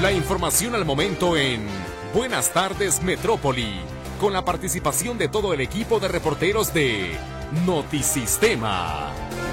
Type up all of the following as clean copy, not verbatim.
La información al momento en Buenas tardes Metrópoli, con la participación de todo el equipo de reporteros de Notisistema.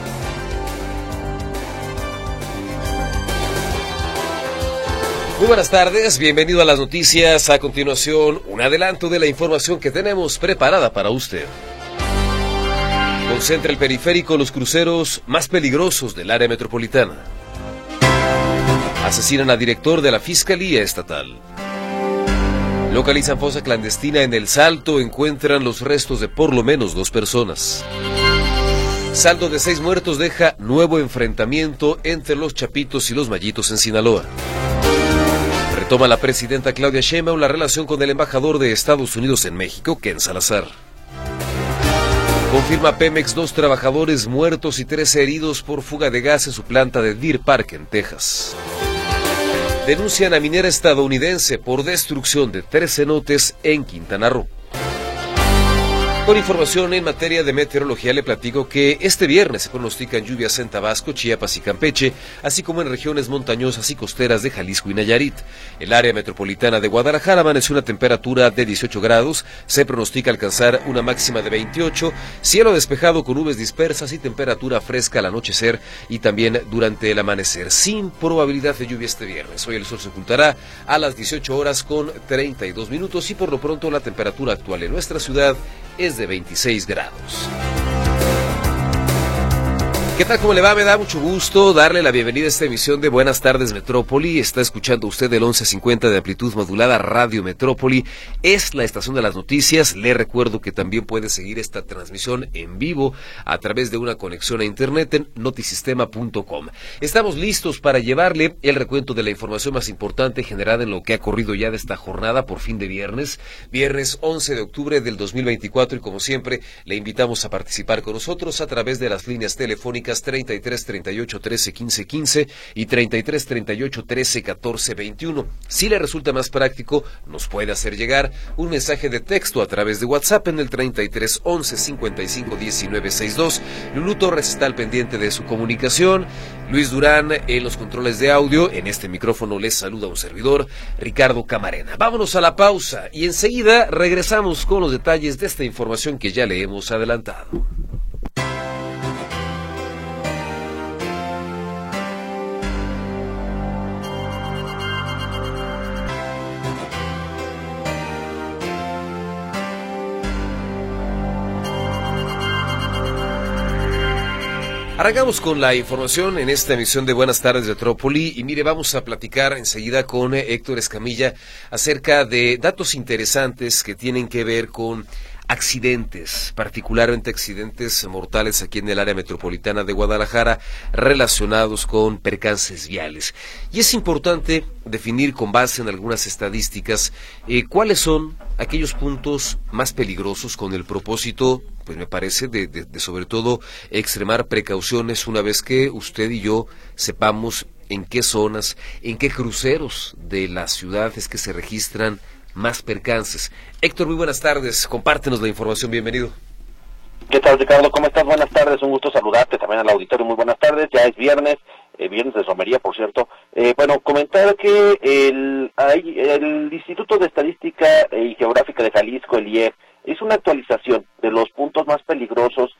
Muy buenas tardes, bienvenido a las noticias. A continuación, un adelanto de la información que tenemos preparada para usted. Concentra el periférico los cruceros más peligrosos del área metropolitana. Asesinan a director de la Fiscalía Estatal. Localizan fosa clandestina en El Salto, encuentran los restos de por lo menos 2 personas. Saldo de 6 muertos deja nuevo enfrentamiento entre los Chapitos y los Mayitos en Sinaloa. Retoma la presidenta Claudia Sheinbaum la relación con el embajador de Estados Unidos en México, Ken Salazar. Confirma Pemex 2 trabajadores muertos y 13 heridos por fuga de gas en su planta de Deer Park, en Texas. Denuncian a minera estadounidense por destrucción de 3 cenotes en Quintana Roo. Con información en materia de meteorología, le platico que este viernes se pronostican lluvias en Tabasco, Chiapas y Campeche, así como en regiones montañosas y costeras de Jalisco y Nayarit. El área metropolitana de Guadalajara amaneció una temperatura de 18 grados, se pronostica alcanzar una máxima de 28, cielo despejado con nubes dispersas y temperatura fresca al anochecer y también durante el amanecer, sin probabilidad de lluvia este viernes. Hoy el sol se ocultará a las 18 horas con 32 minutos y por lo pronto la temperatura actual en nuestra ciudad es de 26 grados. ¿Qué tal? ¿Cómo le va? Me da mucho gusto darle la bienvenida a esta emisión de Buenas tardes Metrópoli. Está escuchando usted el 1150 de amplitud modulada Radio Metrópoli. Es la estación de las noticias. Le recuerdo que también puede seguir esta transmisión en vivo a través de una conexión a internet en notisistema.com. Estamos listos para llevarle el recuento de la información más importante generada en lo que ha corrido ya de esta jornada por fin de viernes 11 de octubre del 2024, y como siempre le invitamos a participar con nosotros a través de las líneas telefónicas 33 38 13 15 15 y 33 38 13 14 21. Si le resulta más práctico, nos puede hacer llegar un mensaje de texto a través de WhatsApp en el 33 11 55 19 62. Lulú Torres está al pendiente de su comunicación. Luis Durán en los controles de audio. En este micrófono les saluda un servidor, Ricardo Camarena. Vámonos a la pausa y enseguida regresamos con los detalles de esta información que ya le hemos adelantado. Arrancamos con la información en esta emisión de Buenas tardes Metrópoli y mire, vamos a platicar enseguida con Héctor Escamilla acerca de datos interesantes que tienen que ver con accidentes, particularmente accidentes mortales aquí en el área metropolitana de Guadalajara relacionados con percances viales. Y es importante definir con base en algunas estadísticas cuáles son aquellos puntos más peligrosos con el propósito, pues me parece, de sobre todo extremar precauciones una vez que usted y yo sepamos en qué zonas, en qué cruceros de la ciudad es que se registran más percances. Héctor, muy buenas tardes, compártenos la información, bienvenido. ¿Qué tal, Ricardo? ¿Cómo estás? Buenas tardes, un gusto saludarte también al auditorio, muy buenas tardes, ya es viernes, viernes de romería, por cierto. Bueno, comentar que el Instituto de Estadística y Geográfica de Jalisco, el IEF, hizo una actualización de los puntos más peligrosos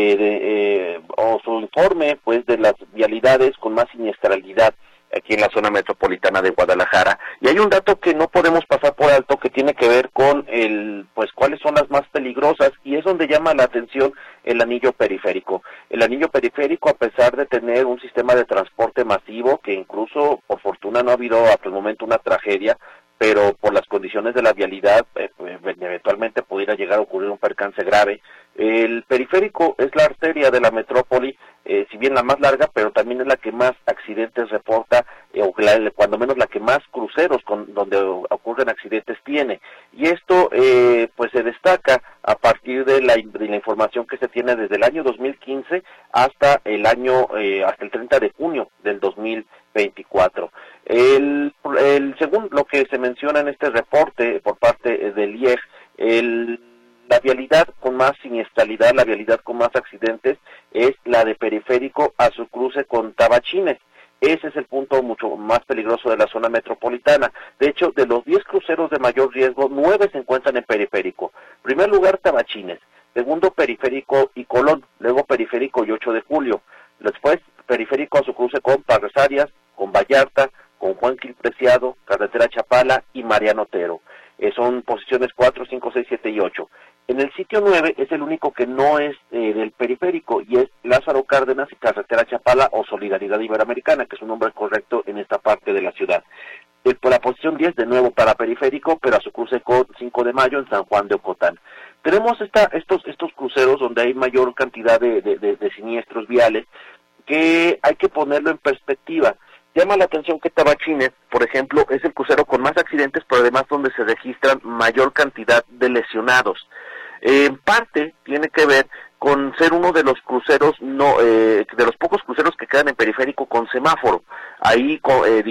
o su informe, pues, de las vialidades con más siniestralidad aquí en la zona metropolitana de Guadalajara. Y hay un dato que no podemos pasar por alto que tiene que ver con pues cuáles son las más peligrosas, y es donde llama la atención el anillo periférico. El anillo periférico, a pesar de tener un sistema de transporte masivo, que incluso por fortuna no ha habido hasta el momento una tragedia, pero por las condiciones de la vialidad eventualmente pudiera llegar a ocurrir un percance grave. El periférico es la arteria de la metrópoli, si bien la más larga, pero también es la que más accidentes reporta, o cuando menos la que más cruceros donde ocurren accidentes tiene. Y esto pues se destaca a partir de la información que se tiene desde el año 2015 hasta el 30 de junio del 2024. Según lo que se menciona en este reporte por parte del IEG, la vialidad con más siniestralidad, la vialidad con más accidentes es la de periférico a su cruce con Tabachines. Ese es el punto mucho más peligroso de la zona metropolitana. De hecho, de los 10 cruceros de mayor riesgo, 9 se encuentran en Periférico. Primer lugar, Tabachines. Segundo, Periférico y Colón. Luego, Periférico y 8 de Julio. Después, Periférico a su cruce con Parres Arias, con Vallarta, con Juan Gil Preciado, Carretera Chapala y Mariano Otero. Son posiciones 4, 5, 6, 7 y 8. En el sitio 9 es el único que no es del Periférico y es Lázaro Cárdenas y Carretera Chapala o Solidaridad Iberoamericana, que es un nombre correcto en esta parte de la ciudad. Por la posición 10 de nuevo para Periférico, pero a su cruce con 5 de mayo en San Juan de Ocotán. Tenemos estos cruceros donde hay mayor cantidad de siniestros viales que hay que ponerlo en perspectiva. Llama la atención que Tabachines, por ejemplo, es el crucero con más accidentes, pero además donde se registran mayor cantidad de lesionados. En parte tiene que ver con ser uno de los cruceros, de los pocos cruceros que quedan en Periférico con semáforo. Ahí,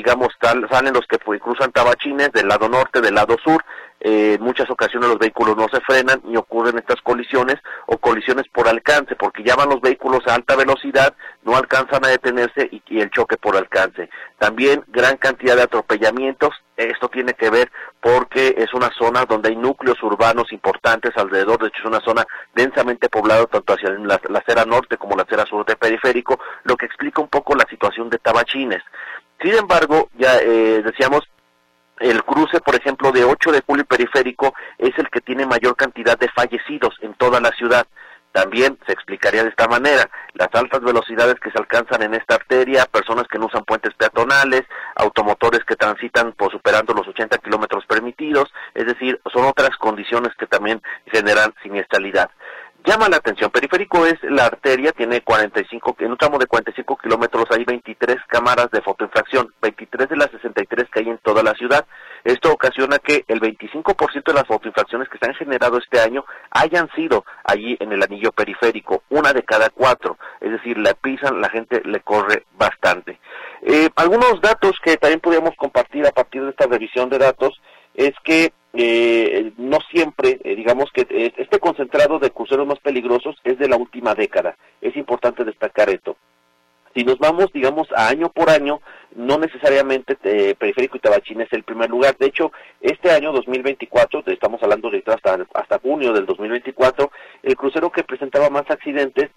salen los que cruzan Tabachines del lado norte, del lado sur. En muchas ocasiones los vehículos no se frenan y ocurren estas colisiones o colisiones por alcance, porque ya van los vehículos a alta velocidad, no alcanzan a detenerse y el choque por alcance. También gran cantidad de atropellamientos. Esto tiene que ver porque es una zona donde hay núcleos urbanos importantes alrededor. De hecho, es una zona densamente poblada tanto hacia la acera norte como la acera sur de Periférico, lo que explica un poco la situación de Tabachines. Sin embargo, ya decíamos, el cruce, por ejemplo, de 8 de Julio y Periférico es el que tiene mayor cantidad de fallecidos en toda la ciudad. También se explicaría de esta manera: las altas velocidades que se alcanzan en esta arteria, personas que no usan puentes peatonales, automotores que transitan superando los 80 kilómetros permitidos, es decir, son otras condiciones que también generan siniestralidad. Llama la atención, Periférico es la arteria, tiene en un tramo de 45 kilómetros hay 23 cámaras de fotoinfracción, 23 de las 63 que hay en toda la ciudad. Esto ocasiona que el 25% de las fotoinfracciones que se han generado este año hayan sido allí en el anillo periférico, 1 de cada 4, es decir, la pisan, la gente le corre bastante. Algunos datos que también podríamos compartir a partir de esta revisión de datos es que no siempre, digamos que este concentrado de cruceros más peligrosos es de la última década. Es importante destacar esto. Si nos vamos, digamos, a año por año, no necesariamente Periférico y Tabachines es el primer lugar. De hecho, este año 2024, estamos hablando de hasta junio del 2024, el crucero que presentaba más accidentes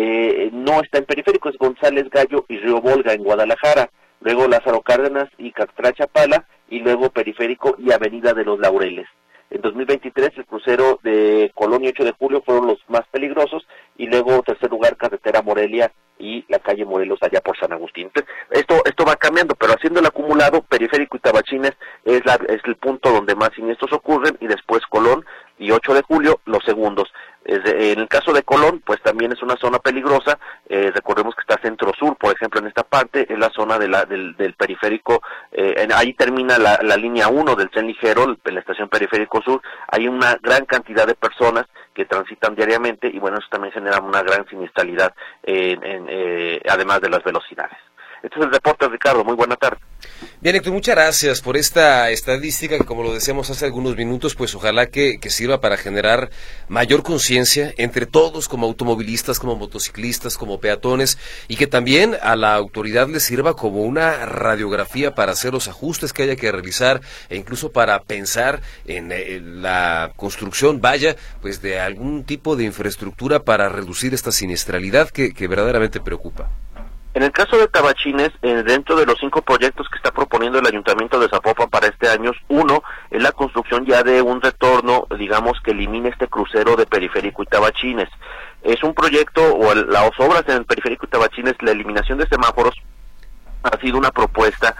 no está en Periférico, es González Gallo y Río Volga en Guadalajara. Luego Lázaro Cárdenas y Carretera Chapala, y luego Periférico y Avenida de los Laureles. En 2023 el crucero de Colón y 8 de Julio fueron los más peligrosos, y luego tercer lugar Carretera Morelia y la calle Morelos allá por San Agustín. Entonces, esto va cambiando, pero haciendo el acumulado, Periférico y Tabachines es el punto donde más siniestros ocurren, y después Colón y 8 de Julio los segundos. En el caso de Colón, pues también es una zona peligrosa. Recordemos que está centro-sur, por ejemplo, en esta parte, es la zona del Periférico. Ahí termina la línea 1 del tren ligero, la estación Periférico Sur. Hay una gran cantidad de personas que transitan diariamente, y bueno, eso también genera una gran siniestralidad, además de las velocidades. Este es el reporte, Ricardo. Muy buena tarde. Bien, Héctor, muchas gracias por esta estadística que, como lo decíamos hace algunos minutos, pues ojalá que sirva para generar mayor conciencia entre todos, como automovilistas, como motociclistas, como peatones, y que también a la autoridad le sirva como una radiografía para hacer los ajustes que haya que realizar, e incluso para pensar en la construcción, pues de algún tipo de infraestructura para reducir esta siniestralidad que verdaderamente preocupa. En el caso de Tabachines, dentro de los 5 proyectos que está proponiendo el Ayuntamiento de Zapopan para este año, uno es la construcción ya de un retorno, digamos, que elimine este crucero de Periférico y Tabachines. Es un proyecto, o las obras en el Periférico y Tabachines, la eliminación de semáforos, ha sido una propuesta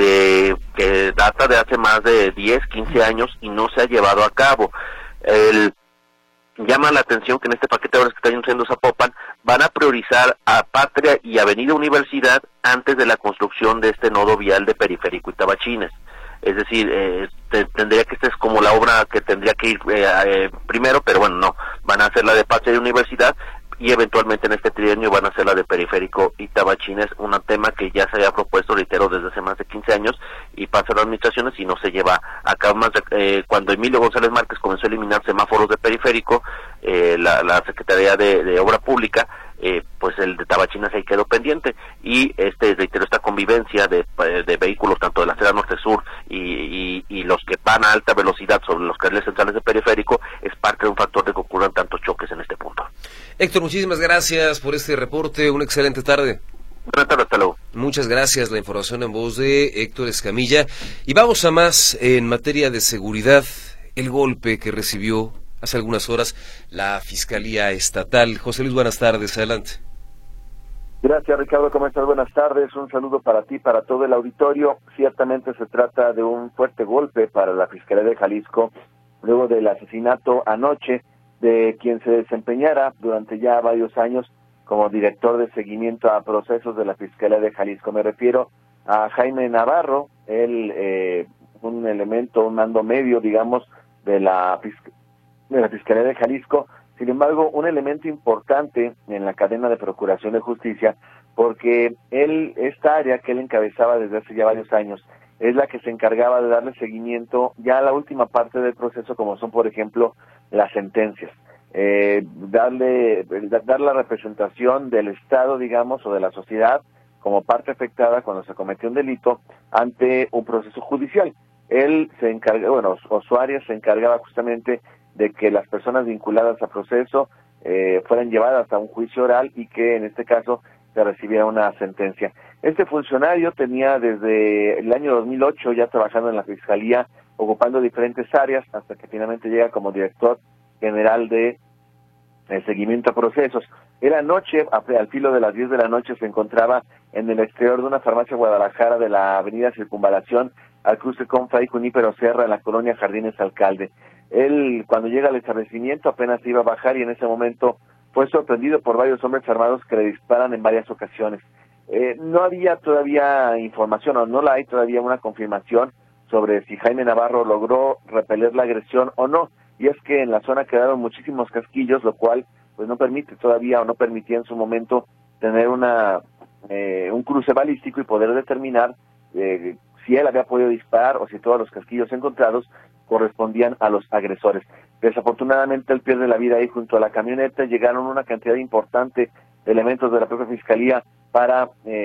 que data de hace más de 10, 15 años y no se ha llevado a cabo. Llama la atención que en este paquete de obras que está anunciando Zapopan van a priorizar a Patria y Avenida Universidad antes de la construcción de este nodo vial de Periférico y Tabachines. Es decir, tendría que esta es como la obra que tendría que ir primero, pero bueno, no, van a hacer la de Patria y Universidad. y eventualmente en este trienio van a ser la de Periférico y Tabachines, un tema que ya se había propuesto, reitero, desde hace más de 15 años y pasan las administraciones y no se lleva a cabo. Cuando Emilio González Márquez comenzó a eliminar semáforos de Periférico, la Secretaría de Obra Pública, pues el de Tabachines ahí quedó pendiente, y reitero, esta convivencia de vehículos tanto de la acera norte-sur y los que van a alta velocidad sobre los carriles centrales de Periférico es parte de un factor de que ocurran tantos choques en este punto. Héctor, muchísimas gracias por este reporte, una excelente tarde. Buenas tardes, hasta luego. Muchas gracias, la información en voz de Héctor Escamilla. Y vamos a más en materia de seguridad, el golpe que recibió hace algunas horas la Fiscalía Estatal. José Luis, buenas tardes, adelante. Gracias, Ricardo, ¿cómo estás? Buenas tardes, un saludo para ti, para todo el auditorio. Ciertamente se trata de un fuerte golpe para la Fiscalía de Jalisco, luego del asesinato anoche de quien se desempeñara durante ya varios años como director de seguimiento a procesos de la Fiscalía de Jalisco. Me refiero a Jaime Navarro, él un elemento, un mando medio, digamos, de la Fiscalía de Jalisco. Sin embargo, un elemento importante en la cadena de procuración de justicia, porque esta área que él encabezaba desde hace ya varios años, es la que se encargaba de darle seguimiento ya a la última parte del proceso, como son, por ejemplo, las sentencias. Dar la representación del Estado, digamos, o de la sociedad como parte afectada cuando se cometió un delito ante un proceso judicial. Él se encarga, o su área se encargaba justamente de que las personas vinculadas a proceso fueran llevadas a un juicio oral y que en este caso se recibiera una sentencia. Este funcionario tenía desde el año 2008 ya trabajando en la Fiscalía, ocupando diferentes áreas, hasta que finalmente llega como director general de seguimiento a procesos. Era noche, al filo de las 10 de la noche, se encontraba en el exterior de una farmacia Guadalajara de la avenida Circunvalación, al cruce con Fray Junípero Serra, en la colonia Jardines Alcalde. Él, cuando llega al establecimiento, apenas iba a bajar y en ese momento fue sorprendido por varios hombres armados que le disparan en varias ocasiones. No había todavía información, o no la hay todavía una confirmación sobre si Jaime Navarro logró repeler la agresión o no, y es que en la zona quedaron muchísimos casquillos, lo cual pues no permite todavía, o no permitía en su momento, tener un cruce balístico y poder determinar si él había podido disparar o si todos los casquillos encontrados correspondían a los agresores. Desafortunadamente él pierde la vida ahí junto a la camioneta. Llegaron una cantidad importante de elementos de la propia Fiscalía para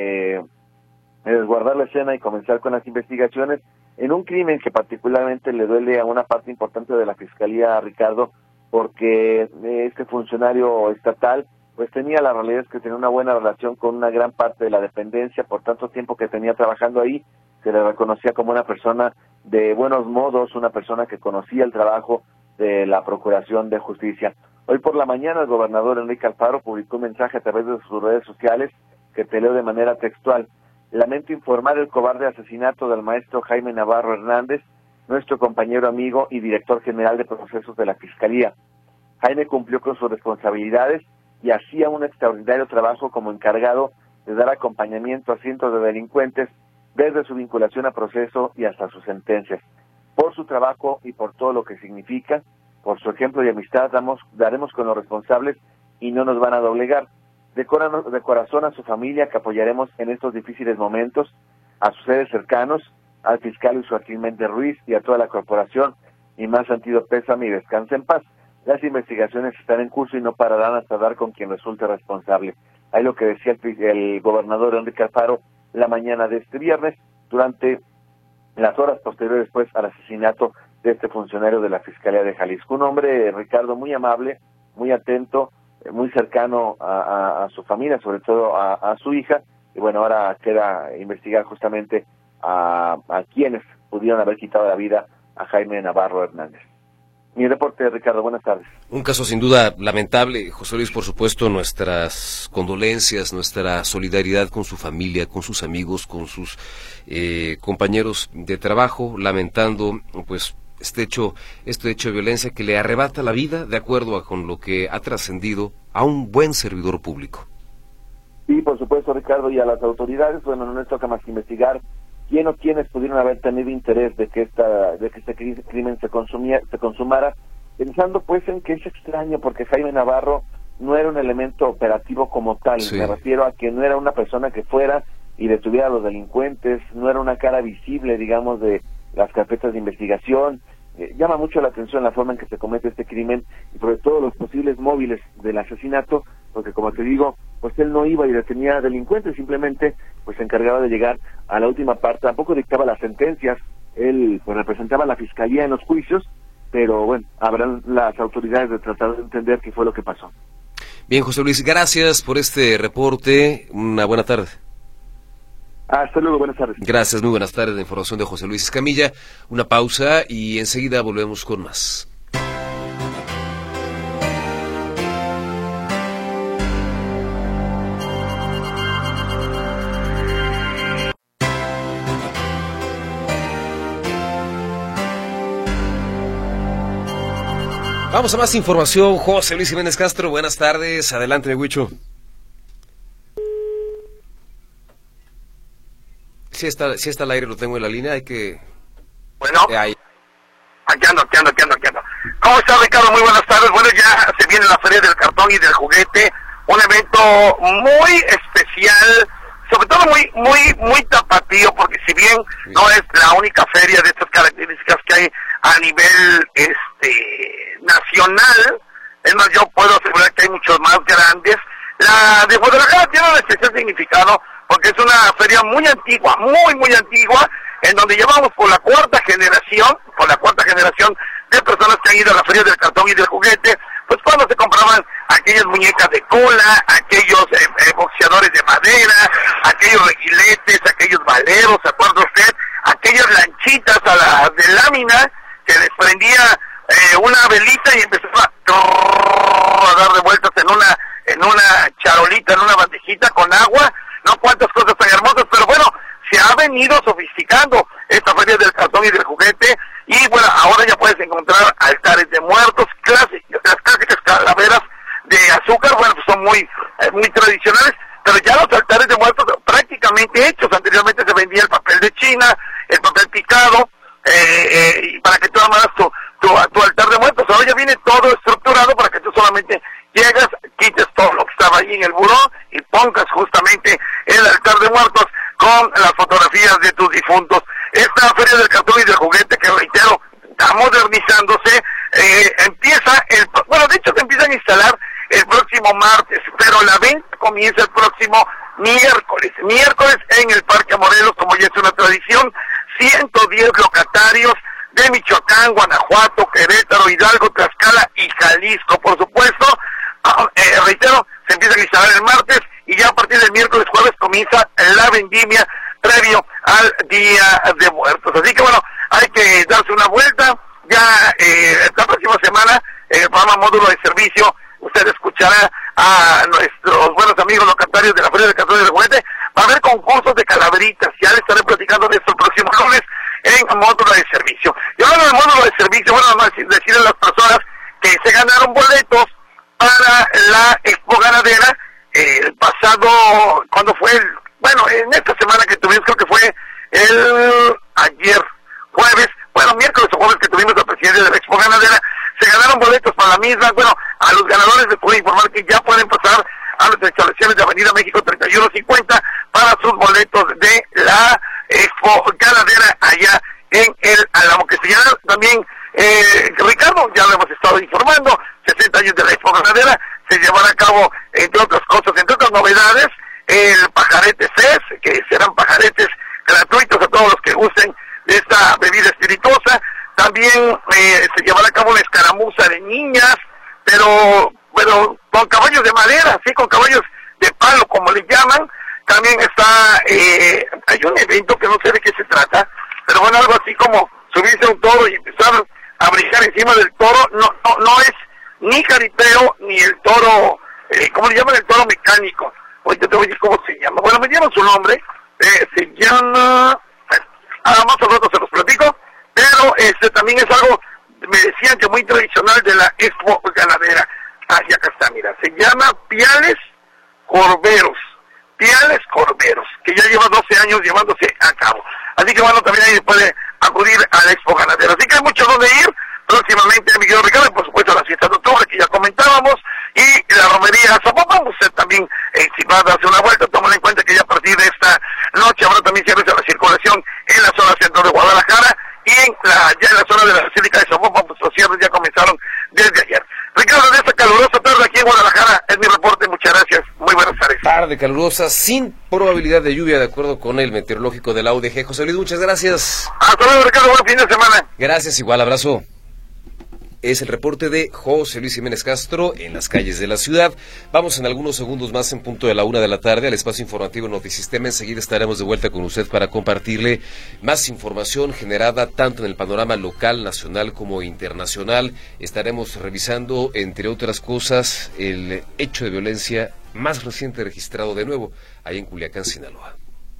resguardar la escena y comenzar con las investigaciones en un crimen que particularmente le duele a una parte importante de la Fiscalía, Ricardo, porque este funcionario estatal pues tenía, la realidad es que tenía una buena relación con una gran parte de la dependencia. Por tanto tiempo que tenía trabajando ahí, se le reconocía como una persona de buenos modos, una persona que conocía el trabajo de la Procuración de Justicia. Hoy por la mañana el gobernador Enrique Alfaro publicó un mensaje a través de sus redes sociales que te leo de manera textual. Lamento informar el cobarde asesinato del maestro Jaime Navarro Hernández, nuestro compañero, amigo y director general de procesos de la Fiscalía. Jaime cumplió con sus responsabilidades y hacía un extraordinario trabajo como encargado de dar acompañamiento a cientos de delincuentes desde su vinculación a proceso y hasta sus sentencias. Por su trabajo y por todo lo que significa, por su ejemplo y amistad, daremos con los responsables y no nos van a doblegar. De corazón a su familia, que apoyaremos en estos difíciles momentos, a sus seres cercanos, al fiscal Joaquín Méndez Ruiz y a toda la corporación, mi más sentido pésame y descanse en paz. Las investigaciones están en curso y no pararán hasta dar con quien resulte responsable. Ahí lo que decía el gobernador Enrique Alfaro la mañana de este viernes, durante las horas posteriores pues al asesinato de este funcionario de la Fiscalía de Jalisco. Un hombre, Ricardo, muy amable, muy atento, muy cercano a su familia, sobre todo a su hija, y bueno, ahora queda investigar justamente a quienes pudieron haber quitado la vida a Jaime Navarro Hernández. Mi reporte, Ricardo, buenas tardes. Un caso sin duda lamentable, José Luis, por supuesto, nuestras condolencias, nuestra solidaridad con su familia, con sus amigos, con sus compañeros de trabajo, lamentando pues este hecho de violencia que le arrebata la vida, de acuerdo con lo que ha trascendido a un buen servidor público. Sí, por supuesto, Ricardo, y a las autoridades, bueno, no les toca más que investigar quién o quiénes pudieron haber tenido interés de que este crimen se consumara, pensando pues en que es extraño porque Jaime Navarro no era un elemento operativo como tal. Sí. Me refiero a que no era una persona que fuera y detuviera a los delincuentes, no era una cara visible, digamos, de las carpetas de investigación. Llama mucho la atención la forma en que se comete este crimen y sobre todo los posibles móviles del asesinato, porque como te digo, pues él no iba y detenía a delincuentes, simplemente pues se encargaba de llegar a la última parte, tampoco dictaba las sentencias, él pues representaba a la fiscalía en los juicios, pero bueno, habrán las autoridades de tratar de entender qué fue lo que pasó. Bien, José Luis, gracias por este reporte, una buena tarde. Hasta luego, buenas tardes. Gracias, muy buenas tardes. La información de José Luis Escamilla. Una pausa y enseguida volvemos con más. Vamos a más información. José Luis Jiménez Castro, buenas tardes. Adelante, mi Huicho. Si está al aire, lo tengo en la línea, hay que... Bueno, ahí. aquí ando. ¿Cómo está, Ricardo? Muy buenas tardes. Bueno, ya se viene la Feria del Cartón y del Juguete, un evento muy especial, sobre todo muy tapatío, porque si bien no es la única feria de estas características que hay a nivel nacional, es más, yo puedo asegurar que hay muchos más grandes. La de Guadalajara tiene un especial significado porque es una feria muy antigua, muy antigua, en donde llevamos por la cuarta generación de personas que han ido a la Feria del Cartón y del Juguete, pues cuando se compraban aquellas muñecas de cola, aquellos boxeadores de madera, aquellos reguiletes, aquellos valeros, ¿se acuerda usted? Aquellas lanchitas de lámina que desprendía una velita y empezaba a dar de vueltas en una charolita, en una bandejita con agua. No cuántas cosas tan hermosas, pero bueno, se ha venido sofisticando esta Feria del Cartón y del Juguete, y bueno, ahora ya puedes encontrar altares de muertos, las clásicas calaveras de azúcar, bueno, pues son muy tradicionales, pero ya los altares de muertos prácticamente hechos. Anteriormente se vendía el papel de China, el papel picado, y para que tú armaras tu altar de muertos. Ahora ya viene todo estructurado para que tú solamente llegas, quites todo lo que estaba ahí en el buró y pongas justamente el altar de muertos con las fotografías de tus difuntos. Esta Feria del Cartón y del Juguete, que reitero, está modernizándose, de hecho se empiezan a instalar el próximo martes, pero la venta comienza el próximo miércoles en el Parque Morelos, como ya es una tradición. 110 locatarios de Michoacán, Guanajuato, Querétaro, Hidalgo, Tlaxcala y Jalisco, por supuesto. Reitero, se empieza a instalar el martes y ya a partir del miércoles, jueves comienza la vendimia previo al Día de Muertos. Así que bueno, hay que darse una vuelta. Ya esta próxima semana, en el programa Módulo de Servicio, usted escuchará a nuestros buenos amigos locatarios de la Feria del Cartón y del Juguete. Va a haber concursos de calaveritas, ya les estaré platicando de esto el próximo lunes en Módulo de Servicio. Y hablando de Módulo de Servicio, bueno, nada más decirle a las personas que se ganaron boletos para la Expo Ganadera el pasado, ¿cuándo fue? En esta semana que tuvimos, creo que fue ayer, jueves, miércoles o jueves, que tuvimos la presidencia de la Expo Ganadera. Se ganaron boletos para la misma. A los ganadores les puedo informar que ya pueden pasar a las instalaciones de Avenida México 3150 para sus boletos de la Expo Ganadera allá en el Álamo Castellano. También, Ricardo, ya lo hemos estado informando, 60 años de la Expo Ganadera, se llevará a cabo, entre otras cosas, entre otras novedades, el Pajarete CES, que serán pajaretes gratuitos a todos los que gusten de esta bebida espirituosa. También se llevará a cabo una escaramuza de niñas, pero con caballos de madera, sí, con caballos de palo, como le llaman. También está, hay un evento que no sé de qué se trata, pero algo así como subirse a un toro y empezar a brincar encima del toro. No es ni jaripeo, ni el toro, ¿cómo le llaman? El toro mecánico. Ahorita te voy a decir cómo se llama. Me dieron su nombre, se llama, más o menos se los platico, pero también es algo, me decían que muy tradicional de la Expo Ganadera. Y acá está, mira, se llama Piales Corberos, que ya lleva 12 años llevándose a cabo. Así que también ahí puede acudir a la Expo Ganadera. Así que hay mucho donde ir próximamente, mi querido Ricardo, y por supuesto a las fiestas de octubre, que ya comentábamos, y la romería Zapopan. Usted también, si va a darse una vuelta, tomen en cuenta que ya a partir de esta noche habrá también cierres de la circulación en la zona centro de Guadalajara, y ya en la zona de la Basílica de Zapopan, pues los cierres ya comenzaron desde ayer. Ricardo, de esta calurosa tarde aquí en Guadalajara es mi reporte. Muchas gracias. Muy buenas tardes. Tarde calurosa, sin probabilidad de lluvia, de acuerdo con el meteorológico de la UDG. José Luis, muchas gracias. Hasta luego, Ricardo. Buen fin de semana. Gracias, igual, abrazo. Es el reporte de José Luis Jiménez Castro en las calles de la ciudad. Vamos en algunos segundos más, en punto de la 1 de la tarde, al espacio informativo Notisistema. Enseguida estaremos de vuelta con usted para compartirle más información generada tanto en el panorama local, nacional como internacional. Estaremos revisando, entre otras cosas, el hecho de violencia más reciente registrado de nuevo ahí en Culiacán, Sinaloa.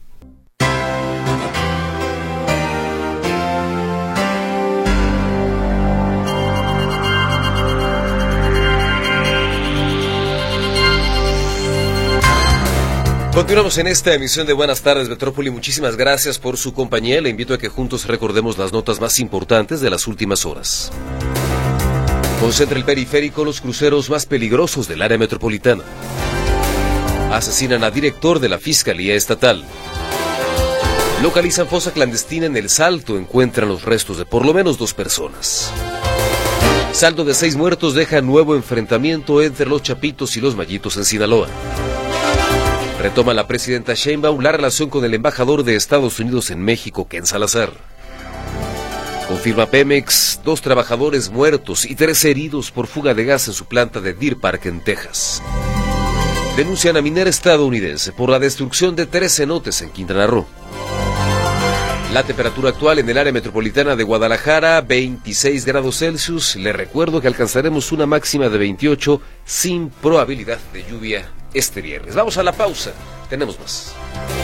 Continuamos en esta emisión de Buenas Tardes Metrópoli. Muchísimas gracias por su compañía. Le invito a que juntos recordemos las notas más importantes de las últimas horas. Concentra el periférico los cruceros más peligrosos del área metropolitana. Asesinan a director de la Fiscalía Estatal. Localizan fosa clandestina en El Salto. Encuentran los restos de por lo menos 2 personas. Saldo de 6 muertos deja nuevo enfrentamiento entre los Chapitos y los Mayitos en Sinaloa. Retoma la presidenta Sheinbaum la relación con el embajador de Estados Unidos en México, Ken Salazar. Confirma Pemex 2 trabajadores muertos y 3 heridos por fuga de gas en su planta de Deer Park en Texas. Denuncian a minera estadounidense por la destrucción de 3 cenotes en Quintana Roo. La temperatura actual en el área metropolitana de Guadalajara, 26 grados Celsius. Le recuerdo que alcanzaremos una máxima de 28 sin probabilidad de lluvia este viernes. Vamos a la pausa, tenemos más.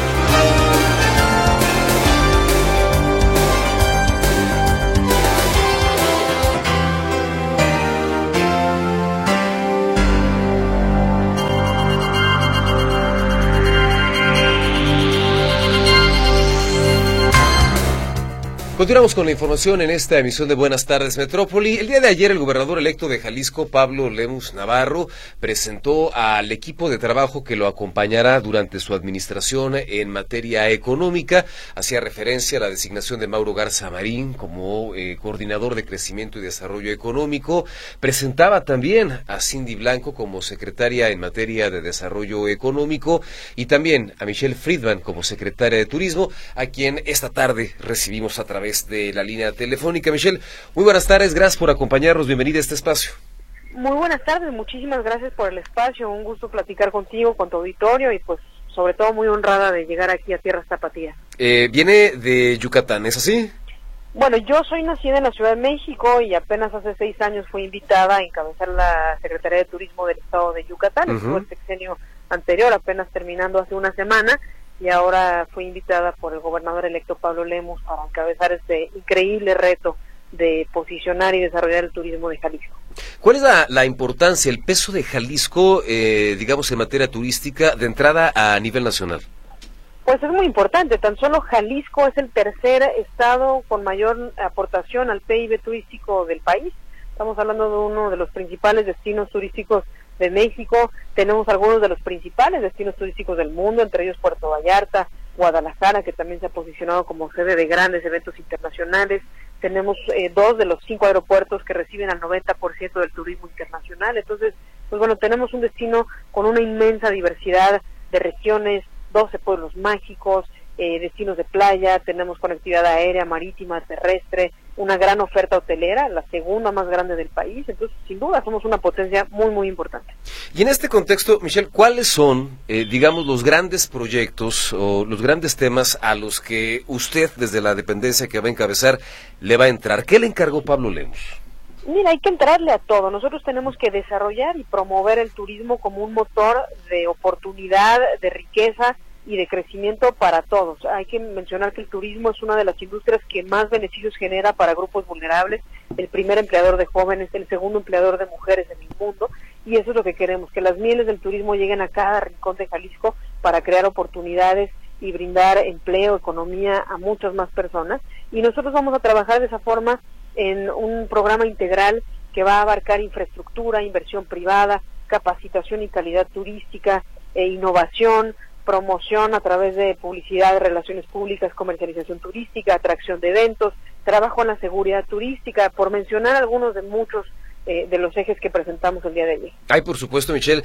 Continuamos con la información en esta emisión de Buenas Tardes Metrópoli. El día de ayer el gobernador electo de Jalisco, Pablo Lemus Navarro, presentó al equipo de trabajo que lo acompañará durante su administración en materia económica. Hacía referencia a la designación de Mauro Garza Marín como coordinador de crecimiento y desarrollo económico. Presentaba también a Cindy Blanco como secretaria en materia de desarrollo económico y también a Michelle Friedman como secretaria de turismo, a quien esta tarde recibimos a través de la línea telefónica. Michelle, muy buenas tardes, gracias por acompañarnos, bienvenida a este espacio. Muy buenas tardes, muchísimas gracias por el espacio, un gusto platicar contigo, con tu auditorio y pues sobre todo muy honrada de llegar aquí a Tierras Tapatías. Viene de Yucatán, ¿es así? Bueno, yo soy nacida en la Ciudad de México y apenas hace 6 años fui invitada a encabezar la Secretaría de Turismo del Estado de Yucatán. Estuvo el sexenio anterior, apenas terminando hace una semana, y ahora fui invitada por el gobernador electo Pablo Lemus para encabezar este increíble reto de posicionar y desarrollar el turismo de Jalisco. ¿Cuál es la importancia, el peso de Jalisco, digamos, en materia turística de entrada a nivel nacional? Pues es muy importante, tan solo Jalisco es el tercer estado con mayor aportación al PIB turístico del país. Estamos hablando de uno de los principales destinos turísticos de México, tenemos algunos de los principales destinos turísticos del mundo, entre ellos Puerto Vallarta, Guadalajara, que también se ha posicionado como sede de grandes eventos internacionales. Tenemos 2 de los 5 aeropuertos que reciben al 90% del turismo internacional. Entonces, pues bueno, tenemos un destino con una inmensa diversidad de regiones, 12 pueblos mágicos, destinos de playa, tenemos conectividad aérea, marítima, terrestre, una gran oferta hotelera, la segunda más grande del país. Entonces, sin duda, somos una potencia muy, muy importante. Y en este contexto, Michelle, ¿cuáles son, digamos, los grandes proyectos o los grandes temas a los que usted, desde la dependencia que va a encabezar, le va a entrar? ¿Qué le encargó Pablo Lemus? Mira, hay que entrarle a todo. Nosotros tenemos que desarrollar y promover el turismo como un motor de oportunidad, de riqueza y de crecimiento para todos. Hay que mencionar que el turismo es una de las industrias que más beneficios genera para grupos vulnerables, el primer empleador de jóvenes, el segundo empleador de mujeres en el mundo, y eso es lo que queremos, que las mieles del turismo lleguen a cada rincón de Jalisco para crear oportunidades y brindar empleo, economía a muchas más personas, y nosotros vamos a trabajar de esa forma en un programa integral que va a abarcar infraestructura, inversión privada, capacitación y calidad turística, innovación, promoción a través de publicidad, relaciones públicas, comercialización turística, atracción de eventos, trabajo en la seguridad turística, por mencionar algunos de muchos de los ejes que presentamos el día de hoy. Hay, por supuesto, Michelle,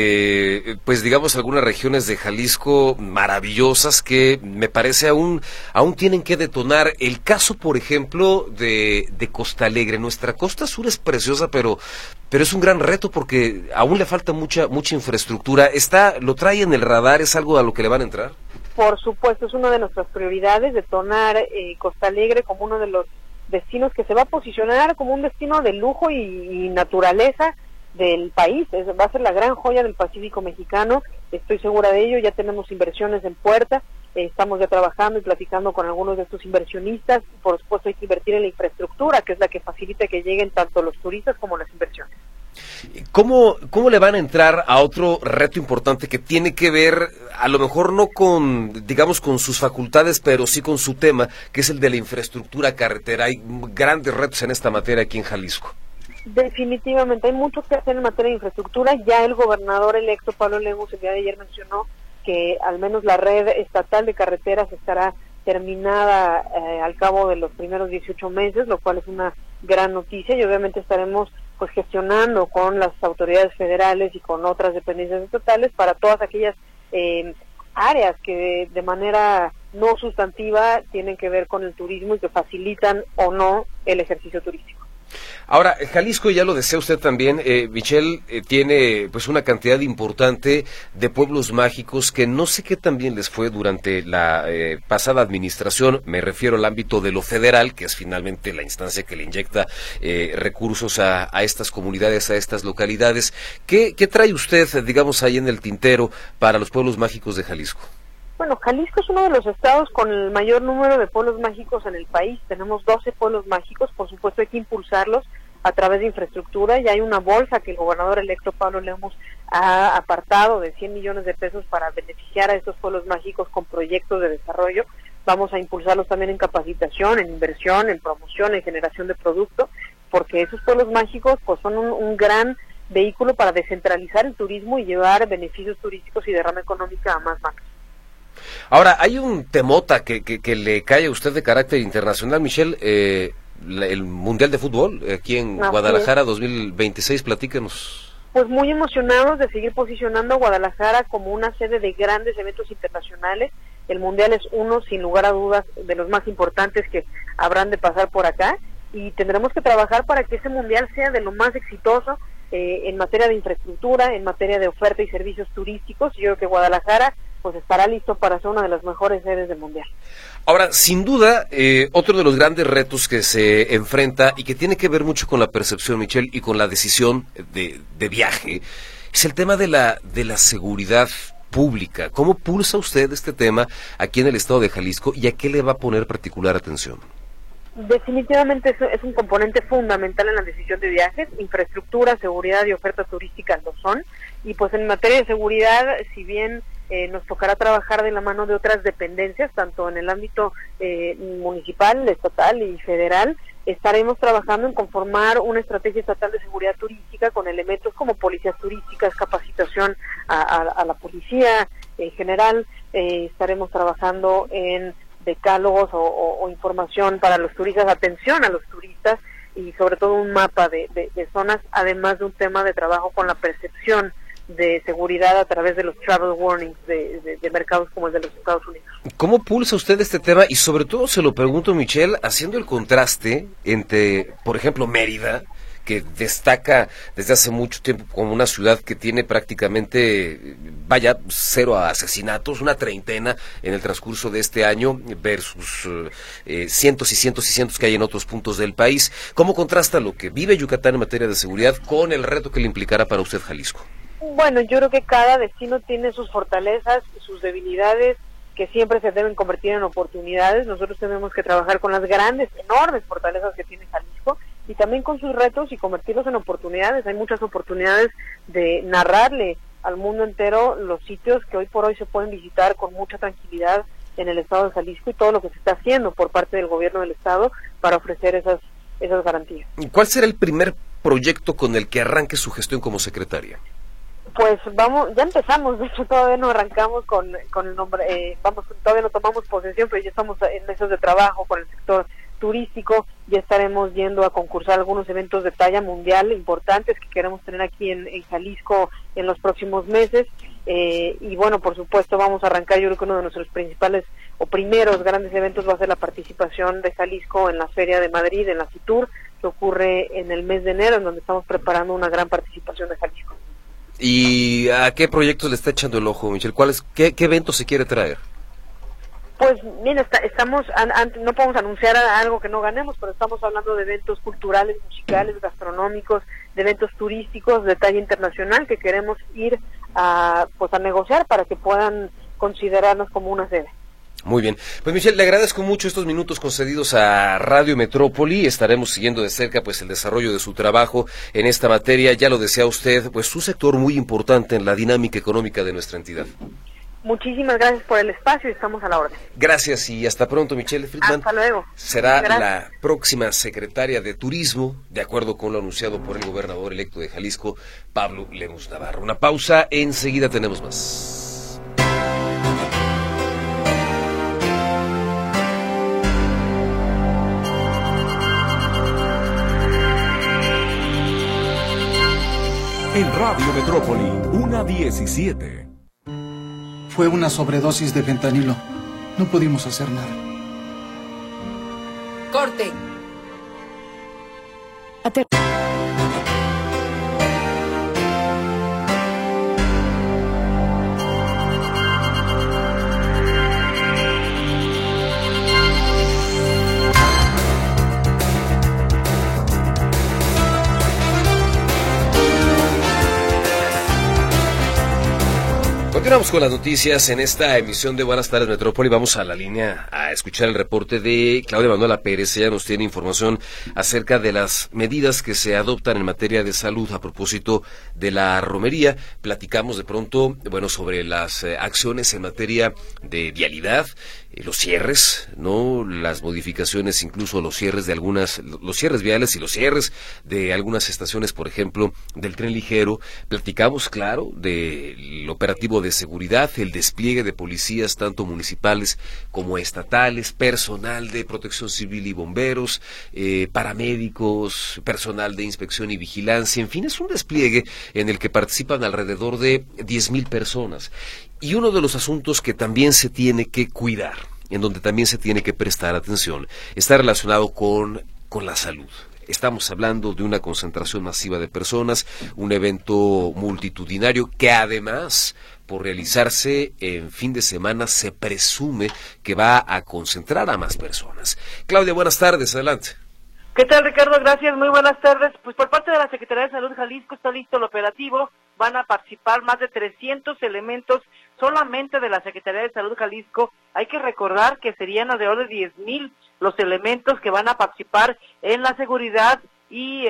pues digamos algunas regiones de Jalisco maravillosas que me parece aún tienen que detonar. El caso, por ejemplo, de Costa Alegre. Nuestra costa sur es preciosa, pero es un gran reto porque aún le falta mucha infraestructura. ¿Lo trae en el radar? ¿Es algo a lo que le van a entrar? Por supuesto, es una de nuestras prioridades, detonar Costa Alegre como uno de los destinos que se va a posicionar como un destino de lujo y naturaleza del país. Va a ser la gran joya del Pacífico mexicano, estoy segura de ello. Ya tenemos inversiones en puerta, estamos ya trabajando y platicando con algunos de estos inversionistas. Por supuesto hay que invertir en la infraestructura, que es la que facilita que lleguen tanto los turistas como las inversiones. ¿Cómo le van a entrar a otro reto importante que tiene que ver, a lo mejor no con, digamos, con sus facultades, pero sí con su tema, que es el de la infraestructura carretera? Hay grandes retos en esta materia aquí en Jalisco. Definitivamente, hay mucho que hacer en materia de infraestructura. Ya el gobernador electo, Pablo Lemus, el día de ayer mencionó que al menos la red estatal de carreteras estará terminada al cabo de los primeros 18 meses, lo cual es una gran noticia, y obviamente estaremos pues gestionando con las autoridades federales y con otras dependencias estatales para todas aquellas áreas que de manera no sustantiva tienen que ver con el turismo y que facilitan o no el ejercicio turístico. Ahora, Jalisco, ya lo decía usted también, Michelle, tiene pues una cantidad importante de pueblos mágicos que no sé qué tan bien les fue durante la pasada administración. Me refiero al ámbito de lo federal, que es finalmente la instancia que le inyecta recursos a estas comunidades, a estas localidades. ¿Qué trae usted, digamos, ahí en el tintero para los pueblos mágicos de Jalisco? Bueno, Jalisco es uno de los estados con el mayor número de pueblos mágicos en el país. Tenemos 12 pueblos mágicos, por supuesto hay que impulsarlos a través de infraestructura. Ya hay una bolsa que el gobernador electo Pablo Lemus ha apartado de 100 millones de pesos para beneficiar a estos pueblos mágicos con proyectos de desarrollo. Vamos a impulsarlos también en capacitación, en inversión, en promoción, en generación de producto, porque esos pueblos mágicos pues son un gran vehículo para descentralizar el turismo y llevar beneficios turísticos y derrama económica a más manos. Ahora, hay un temota que le cae a usted de carácter internacional, Michelle, el Mundial de Fútbol aquí en Guadalajara 2026, platícanos. Pues muy emocionados de seguir posicionando a Guadalajara como una sede de grandes eventos internacionales. El Mundial es uno, sin lugar a dudas, de los más importantes que habrán de pasar por acá, y tendremos que trabajar para que ese Mundial sea de lo más exitoso en materia de infraestructura, en materia de oferta y servicios turísticos. Yo creo que Guadalajara pues estará listo para ser una de las mejores sedes del Mundial. Ahora, sin duda, otro de los grandes retos que se enfrenta y que tiene que ver mucho con la percepción, Michelle, y con la decisión de viaje, es el tema de la seguridad pública. ¿Cómo pulsa usted este tema aquí en el estado de Jalisco y a qué le va a poner particular atención? Definitivamente es un componente fundamental en la decisión de viajes. Infraestructura, seguridad y oferta turística lo son, y pues en materia de seguridad, si bien nos tocará trabajar de la mano de otras dependencias, tanto en el ámbito municipal, estatal y federal, estaremos trabajando en conformar una estrategia estatal de seguridad turística con elementos como policías turísticas, capacitación a la policía en general. Estaremos trabajando en decálogos o información para los turistas, atención a los turistas, y sobre todo un mapa de zonas, además de un tema de trabajo con la percepción de seguridad a través de los travel warnings de mercados como el de los Estados Unidos. ¿Cómo pulsa usted este tema? Y sobre todo se lo pregunto, Michelle, haciendo el contraste entre, por ejemplo, Mérida, que destaca desde hace mucho tiempo como una ciudad que tiene prácticamente, cero asesinatos, una treintena en el transcurso de este año, versus cientos y cientos y cientos que hay en otros puntos del país. ¿Cómo contrasta lo que vive Yucatán en materia de seguridad con el reto que le implicará para usted Jalisco? Bueno, yo creo que cada destino tiene sus fortalezas, sus debilidades, que siempre se deben convertir en oportunidades. Nosotros tenemos que trabajar con las grandes, enormes fortalezas que tiene Jalisco, y también con sus retos, y convertirlos en oportunidades. Hay muchas oportunidades de narrarle al mundo entero los sitios que hoy por hoy se pueden visitar con mucha tranquilidad en el estado de Jalisco, y todo lo que se está haciendo por parte del gobierno del estado para ofrecer esas garantías. ¿Cuál será el primer proyecto con el que arranque su gestión como secretaria? Pues ya empezamos, de hecho todavía no arrancamos con el nombre, todavía no tomamos posesión, pero ya estamos en meses de trabajo con el sector turístico, ya estaremos yendo a concursar algunos eventos de talla mundial importantes que queremos tener aquí en Jalisco en los próximos meses, y bueno, por supuesto vamos a arrancar, yo creo que uno de nuestros principales o primeros grandes eventos va a ser la participación de Jalisco en la Feria de Madrid, en la Fitur, que ocurre en el mes de enero, en donde estamos preparando una gran participación de Jalisco. ¿Y a qué proyectos le está echando el ojo, Michelle? ¿Qué evento se quiere traer? Pues bien, no podemos anunciar algo que no ganemos, pero estamos hablando de eventos culturales, musicales, gastronómicos, de eventos turísticos de talla internacional que queremos ir a negociar para que puedan considerarnos como una sede. Muy bien. Pues Michelle, le agradezco mucho estos minutos concedidos a Radio Metrópoli. Estaremos siguiendo de cerca pues el desarrollo de su trabajo en esta materia. Ya lo decía usted, pues su sector muy importante en la dinámica económica de nuestra entidad. Muchísimas gracias por el espacio y estamos a la orden. Gracias y hasta pronto, Michelle Friedman. Hasta luego. Será la próxima secretaria de Turismo, de acuerdo con lo anunciado por el gobernador electo de Jalisco, Pablo Lemus Navarro. Una pausa, enseguida tenemos más. En Radio Metrópoli, 1:17. Fue una sobredosis de fentanilo. No pudimos hacer nada. ¡Corte! Continuamos con las noticias en esta emisión de Buenas Tardes Metrópoli. Vamos a la línea a escuchar el reporte de Claudia Manuela Pérez. Ella nos tiene información acerca de las medidas que se adoptan en materia de salud a propósito de la romería. Platicamos de pronto, sobre las acciones en materia de vialidad, los cierres, ¿no? Las modificaciones, incluso los cierres viales y los cierres de algunas estaciones, por ejemplo, del tren ligero. Platicamos, claro, del operativo de seguridad, el despliegue de policías, tanto municipales como estatales, personal de protección civil y bomberos, paramédicos, personal de inspección y vigilancia, en fin, es un despliegue en el que participan alrededor de 10,000 personas. Y uno de los asuntos que también se tiene que cuidar, en donde también se tiene que prestar atención, está relacionado con la salud. Estamos hablando de una concentración masiva de personas, un evento multitudinario que además, por realizarse en fin de semana, se presume que va a concentrar a más personas. Claudia, buenas tardes, adelante. ¿Qué tal, Ricardo? Gracias, muy buenas tardes. Pues por parte de la Secretaría de Salud Jalisco está listo el operativo, van a participar más de 300 elementos solamente de la Secretaría de Salud Jalisco. Hay que recordar que serían alrededor de 10,000 los elementos que van a participar en la seguridad y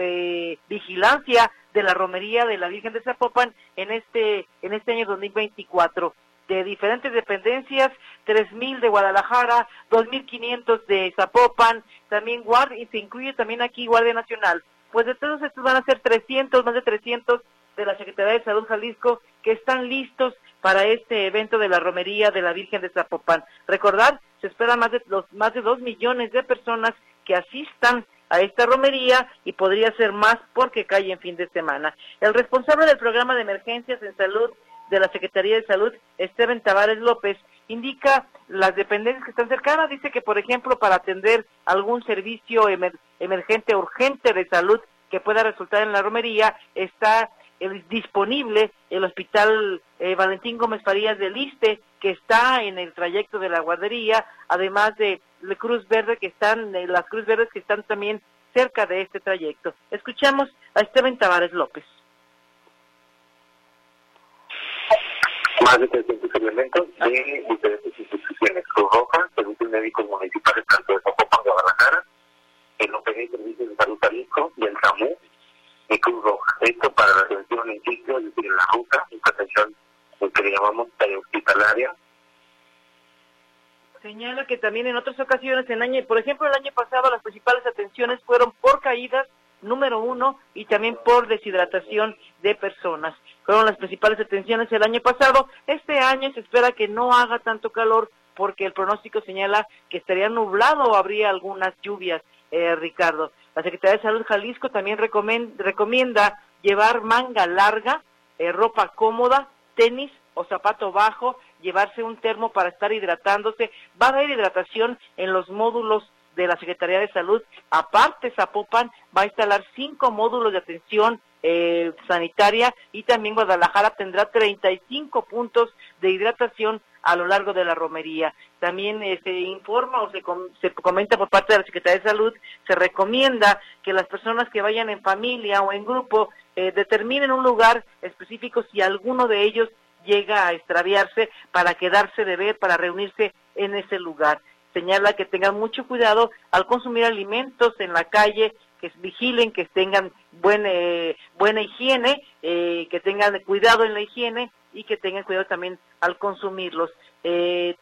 vigilancia de la romería de la Virgen de Zapopan en este año 2024. De diferentes dependencias, 3,000 de Guadalajara, 2,500 de Zapopan, también y se incluye también aquí Guardia Nacional. Pues de todos estos van a ser más de 300 de la Secretaría de Salud Jalisco que están listos para este evento de la romería de la Virgen de Zapopan. Recordar, se esperan más de 2 millones de personas que asistan a esta romería y podría ser más porque cae en fin de semana. El responsable del programa de emergencias en salud de la Secretaría de Salud, Esteban Tavares López, indica las dependencias que están cercanas. Dice que, por ejemplo, para atender algún servicio emergente urgente de salud que pueda resultar en la romería, está disponible el Hospital Valentín Gómez Farías del ISSSTE, que está en el trayecto de la guardería, además de la Cruz Verde las Cruz Verdes que están también cerca de este trayecto. Escuchamos a Esteban Tavares López. Más de 300 elementos de diferentes instituciones: Cruz Roja, servicios médicos municipales tanto de Zapopan, Guadalajara, el OPG, Servicios de Salud Jalisco, y el SAMU y Cruz Roja. Esto para la atención en sitio, es decir, en la ruta, esta atención que le llamamos hospitalaria. Señala que también en otras ocasiones, por ejemplo el año pasado, las principales atenciones fueron por caídas número 1 y también por deshidratación de personas. Fueron las principales atenciones el año pasado. Este año se espera que no haga tanto calor porque el pronóstico señala que estaría nublado o habría algunas lluvias, Ricardo. La Secretaría de Salud Jalisco también recomienda llevar manga larga, ropa cómoda, tenis o zapato bajo, llevarse un termo para estar hidratándose. Va a haber hidratación en los módulos de la Secretaría de Salud. Aparte, Zapopan va a instalar 5 módulos de atención sanitaria y también Guadalajara tendrá 35 puntos de hidratación a lo largo de la romería. También se informa o se comenta por parte de la Secretaría de Salud, se recomienda que las personas que vayan en familia o en grupo determinen un lugar específico si alguno de ellos llega a extraviarse para quedarse de ver, para reunirse en ese lugar. Señala que tengan mucho cuidado al consumir alimentos en la calle, que vigilen, que tengan buena higiene, que tengan cuidado en la higiene y que tengan cuidado también al consumirlos. En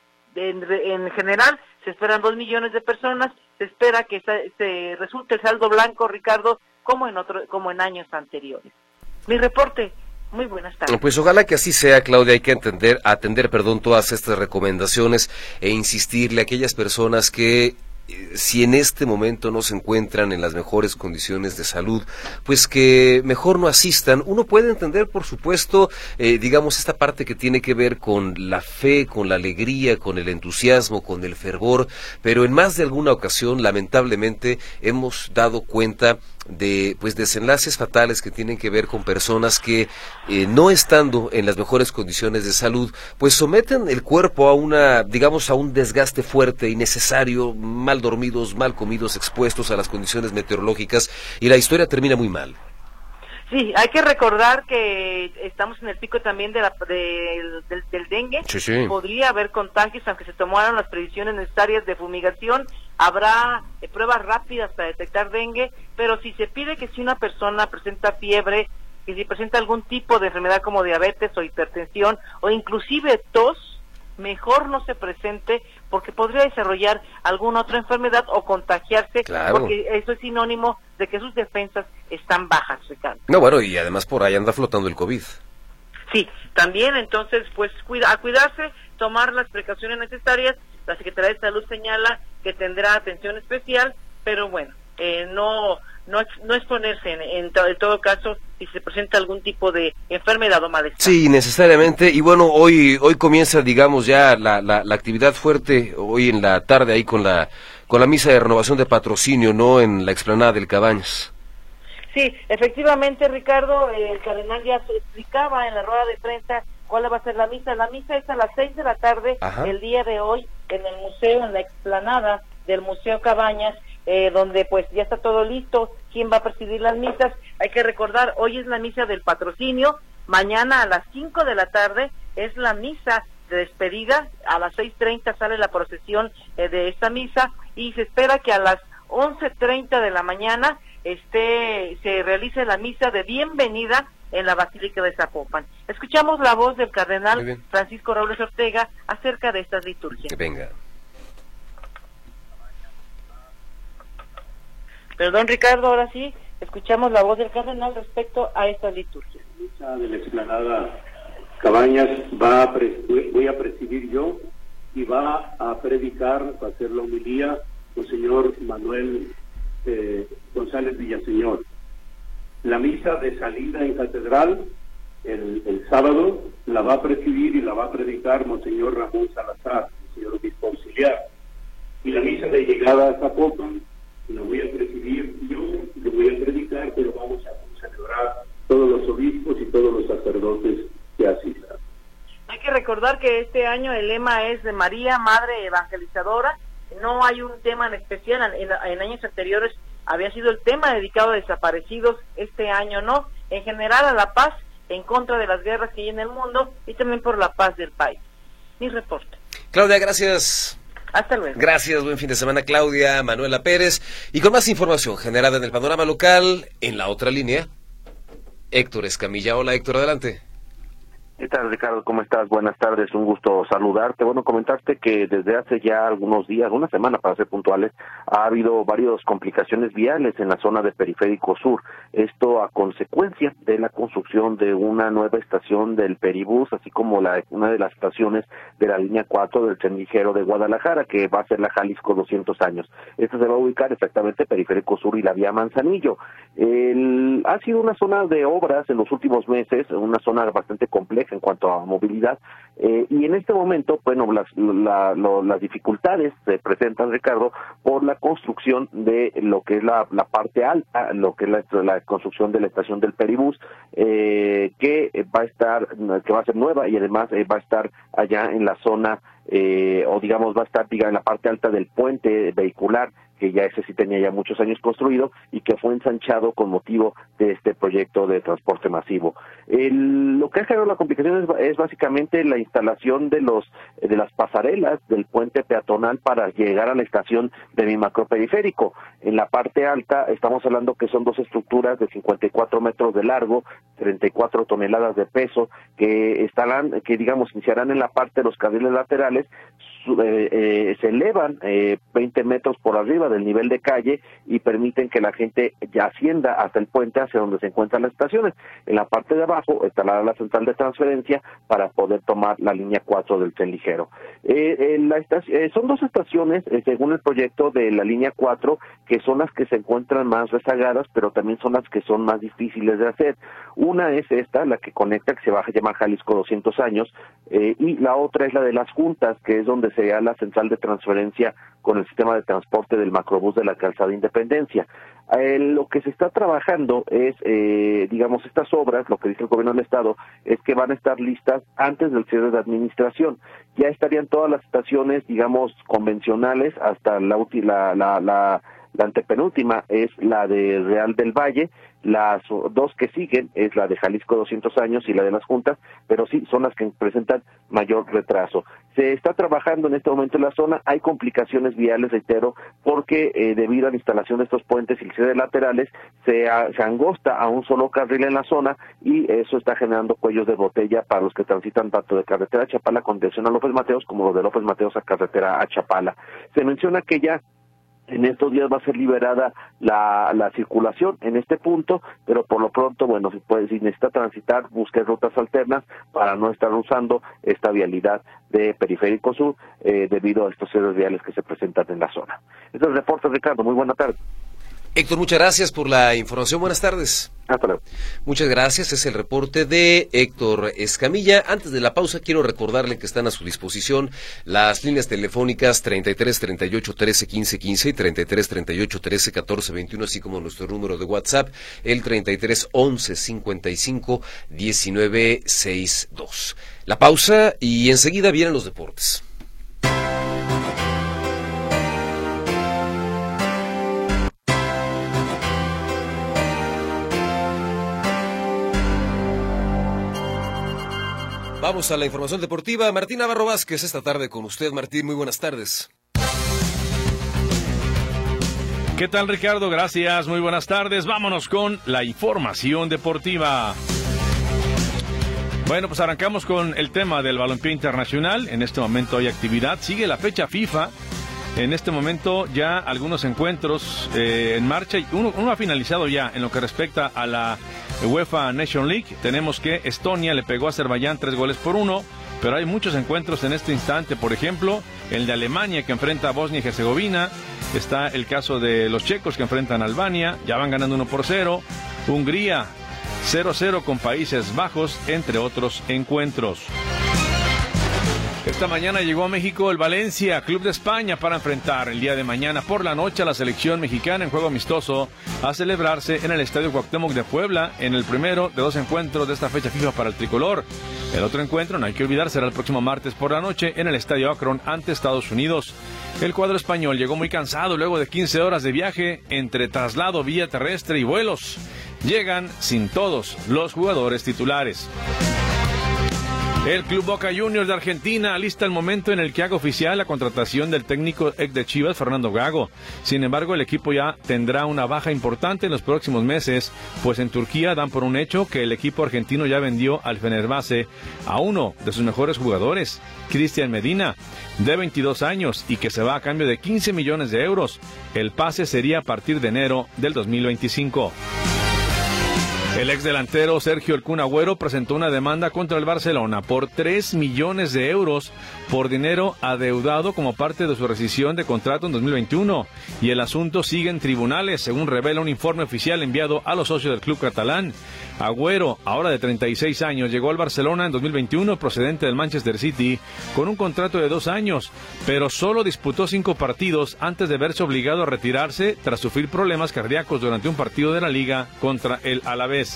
general se esperan 2 millones de personas, se espera que se resulte el saldo blanco, Ricardo, como en años anteriores. Mi reporte. Muy buenas tardes. Pues ojalá que así sea, Claudia. Hay que atender todas estas recomendaciones e insistirle a aquellas personas que si en este momento no se encuentran en las mejores condiciones de salud, pues que mejor no asistan. Uno puede entender, por supuesto, esta parte que tiene que ver con la fe, con la alegría, con el entusiasmo, con el fervor, pero en más de alguna ocasión, lamentablemente, hemos dado cuenta de desenlaces fatales que tienen que ver con personas que no estando en las mejores condiciones de salud, pues someten el cuerpo a un desgaste fuerte, innecesario, mal dormidos, mal comidos, expuestos a las condiciones meteorológicas, y la historia termina muy mal. Sí, hay que recordar que estamos en el pico también del dengue. Sí. Podría haber contagios, aunque se tomaron las previsiones necesarias de fumigación. Habrá pruebas rápidas para detectar dengue, pero si se pide que si una persona presenta fiebre, que si presenta algún tipo de enfermedad como diabetes o hipertensión o inclusive tos, mejor no se presente porque podría desarrollar alguna otra enfermedad o contagiarse, claro, porque eso es sinónimo de que sus defensas están bajas, Ricardo. No, bueno, y además por ahí anda flotando el COVID. Sí, también entonces pues a cuidarse, tomar las precauciones necesarias. La Secretaría de Salud señala que tendrá atención especial, pero bueno, no exponerse en todo caso si se presenta algún tipo de enfermedad o malestar. Sí, necesariamente, y bueno, hoy comienza, ya la actividad fuerte, hoy en la tarde ahí con la misa de renovación de patrocinio, ¿no?, en la explanada del Cabañas. Sí, efectivamente, Ricardo, el cardenal ya se explicaba en la rueda de prensa cuál va a ser la misa. La misa es a las 6 de la tarde, el día de hoy, en el museo, en la explanada del Museo Cabañas, donde pues ya está todo listo. ¿Quién va a presidir las misas? Hay que recordar, hoy es la misa del patrocinio, mañana a las 5 de la tarde es la misa de despedida, a las 6:30 sale la procesión de esta misa, y se espera que a las 11:30 de la mañana se realice la misa de bienvenida en la Basílica de Zapopan. Escuchamos la voz del cardenal Francisco Robles Ortega acerca de estas liturgias. Venga. Perdón, Ricardo, ahora sí, escuchamos la voz del cardenal respecto a estas liturgias. La misa de la explanada Cabañas voy a presidir yo, y va a predicar, va a hacer la homilía el señor Manuel González Villaseñor. La misa de salida en catedral el sábado la va a presidir y la va a predicar Monseñor Ramón Salazar, el señor obispo auxiliar. Y la misa de llegada a Zapopan la voy a presidir yo, le voy a predicar, pero vamos a celebrar todos los obispos y todos los sacerdotes que asistan. Hay que recordar que este año el lema es de María, Madre Evangelizadora. No hay un tema en especial. En años anteriores había sido el tema dedicado a desaparecidos, este año no. En general a la paz, en contra de las guerras que hay en el mundo y también por la paz del país. Mi reporte. Claudia, gracias. Hasta luego. Gracias, buen fin de semana, Claudia. Manuela Pérez. Y con más información generada en el panorama local, en la otra línea, Héctor Escamilla. Hola, Héctor, adelante. ¿Qué tal, Ricardo? ¿Cómo estás? Buenas tardes, un gusto saludarte. Bueno, comentarte que desde hace ya algunos días, una semana para ser puntuales, ha habido varias complicaciones viales en la zona de Periférico Sur. Esto a consecuencia de la construcción de una nueva estación del Peribús, así como una de las estaciones de la línea 4 del tren ligero de Guadalajara, que va a ser la Jalisco 200 años. Esta se va a ubicar exactamente Periférico Sur y la vía Manzanillo. Ha sido una zona de obras en los últimos meses, una zona bastante compleja en cuanto a movilidad, y en este momento, bueno, las dificultades se presentan, Ricardo, por la construcción de lo que es la parte alta, lo que es la construcción de la estación del Peribús, que va a ser nueva y además va a estar allá en la zona, va a estar, en la parte alta del puente vehicular, que ya ese sí tenía ya muchos años construido y que fue ensanchado con motivo de este proyecto de transporte masivo. Lo que ha generado la complicación es básicamente la instalación de las pasarelas del puente peatonal para llegar a la estación de mi macroperiférico. En la parte alta estamos hablando que son dos estructuras de 54 metros de largo, 34 toneladas de peso, que iniciarán en la parte de los carriles laterales, se elevan 20 metros por arriba del nivel de calle y permiten que la gente ya ascienda hasta el puente hacia donde se encuentran las estaciones. En la parte de abajo estará la central de transferencia para poder tomar la línea 4 del tren ligero. Son dos estaciones, según el proyecto de la línea 4, que son las que se encuentran más rezagadas, pero también son las que son más difíciles de hacer. Una es esta, la que conecta, que se va a llamar Jalisco 200 años, y la otra es la de las Juntas, que es donde sería la central de transferencia con el sistema de transporte del macrobús de la Calzada Independencia. Lo que se está trabajando es, estas obras, lo que dice el gobierno del estado, es que van a estar listas antes del cierre de administración. Ya estarían todas las estaciones, convencionales, hasta la antepenúltima es la de Real del Valle, las dos que siguen es la de Jalisco 200 años y la de las Juntas, pero sí son las que presentan mayor retraso. Se está trabajando en este momento en la zona, hay complicaciones viales, reitero, porque debido a la instalación de estos puentes y el cierre de laterales, se angosta a un solo carril en la zona y eso está generando cuellos de botella para los que transitan tanto de carretera a Chapala con dirección a López Mateos como los de López Mateos a carretera a Chapala. Se menciona que ya en estos días va a ser liberada la circulación en este punto, pero por lo pronto, si necesita transitar, busque rutas alternas para no estar usando esta vialidad de Periférico Sur debido a estos cierres viales que se presentan en la zona. Este es el reporte, Ricardo. Muy buena tarde. Héctor, muchas gracias por la información. Buenas tardes. Hasta luego. Muchas gracias. Es el reporte de Héctor Escamilla. Antes de la pausa, quiero recordarle que están a su disposición las líneas telefónicas 33 38 13 15 15 y 33 38 13 14 21, así como nuestro número de WhatsApp, el 33 11 55 19 62. La pausa y enseguida vienen los deportes. Vamos a la información deportiva. Martín Navarro Vázquez esta tarde con usted. Martín, muy buenas tardes. ¿Qué tal, Ricardo? Gracias, muy buenas tardes. Vámonos con la información deportiva. Bueno, pues arrancamos con el tema del balompié internacional. En este momento hay actividad. Sigue la fecha FIFA. En este momento ya algunos encuentros en marcha. Uno ha finalizado ya en lo que respecta a la UEFA Nation League. Tenemos que Estonia le pegó a Azerbaiyán 3-1, pero hay muchos encuentros en este instante. Por ejemplo, el de Alemania que enfrenta a Bosnia y Herzegovina. Está el caso de los checos que enfrentan a Albania. Ya van ganando 1-0. Hungría 0-0 con Países Bajos, entre otros encuentros. Esta mañana llegó a México el Valencia, Club de España, para enfrentar el día de mañana por la noche a la selección mexicana en juego amistoso a celebrarse en el Estadio Cuauhtémoc de Puebla, en el primero de dos encuentros de esta fecha FIFA para el tricolor. El otro encuentro, no hay que olvidar, será el próximo martes por la noche en el Estadio Akron ante Estados Unidos. El cuadro español llegó muy cansado luego de 15 horas de viaje entre traslado vía terrestre y vuelos. Llegan sin todos los jugadores titulares. El Club Boca Juniors de Argentina alista el momento en el que haga oficial la contratación del técnico ex de Chivas, Fernando Gago. Sin embargo, el equipo ya tendrá una baja importante en los próximos meses, pues en Turquía dan por un hecho que el equipo argentino ya vendió al Fenerbahce a uno de sus mejores jugadores, Cristian Medina, de 22 años, y que se va a cambio de 15 millones de euros. El pase sería a partir de enero del 2025. El ex delantero Sergio El Kun Agüero presentó una demanda contra el Barcelona por 3 millones de euros por dinero adeudado como parte de su rescisión de contrato en 2021. Y el asunto sigue en tribunales, según revela un informe oficial enviado a los socios del club catalán. Agüero, ahora de 36 años, llegó al Barcelona en 2021 procedente del Manchester City con un contrato de 2 años, pero solo disputó 5 partidos antes de verse obligado a retirarse tras sufrir problemas cardíacos durante un partido de la Liga contra el Alavés.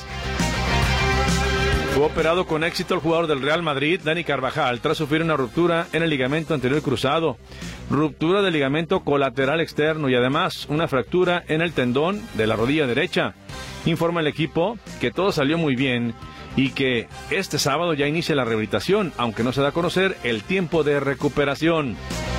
Fue operado con éxito el jugador del Real Madrid, Dani Carvajal, tras sufrir una ruptura en el ligamento anterior cruzado, ruptura del ligamento colateral externo y además una fractura en el tendón de la rodilla derecha. Informa el equipo que todo salió muy bien y que este sábado ya inicia la rehabilitación, aunque no se da a conocer el tiempo de recuperación.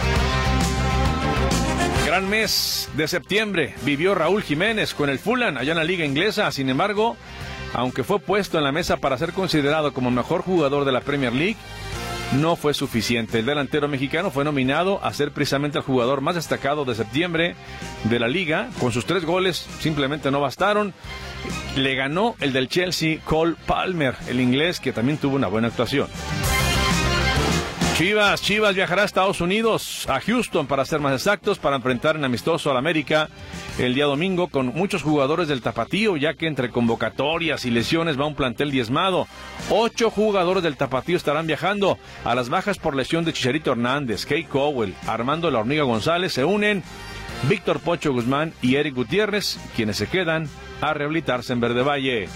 Gran mes de septiembre vivió Raúl Jiménez con el Fulham allá en la liga inglesa. Sin embargo, aunque fue puesto en la mesa para ser considerado como mejor jugador de la Premier League, no fue suficiente. El delantero mexicano fue nominado a ser precisamente el jugador más destacado de septiembre de la liga. Con sus 3 goles simplemente no bastaron. Le ganó el del Chelsea, Cole Palmer, el inglés, que también tuvo una buena actuación. Chivas viajará a Estados Unidos, a Houston para ser más exactos, para enfrentar en amistoso al América el día domingo con muchos jugadores del Tapatío, ya que entre convocatorias y lesiones va un plantel diezmado. 8 jugadores del Tapatío estarán viajando. A las bajas por lesión de Chicharito Hernández, Kay Cowell, Armando La Hormiga González se unen Víctor Pocho Guzmán y Eric Gutiérrez, quienes se quedan a rehabilitarse en Verde Valle.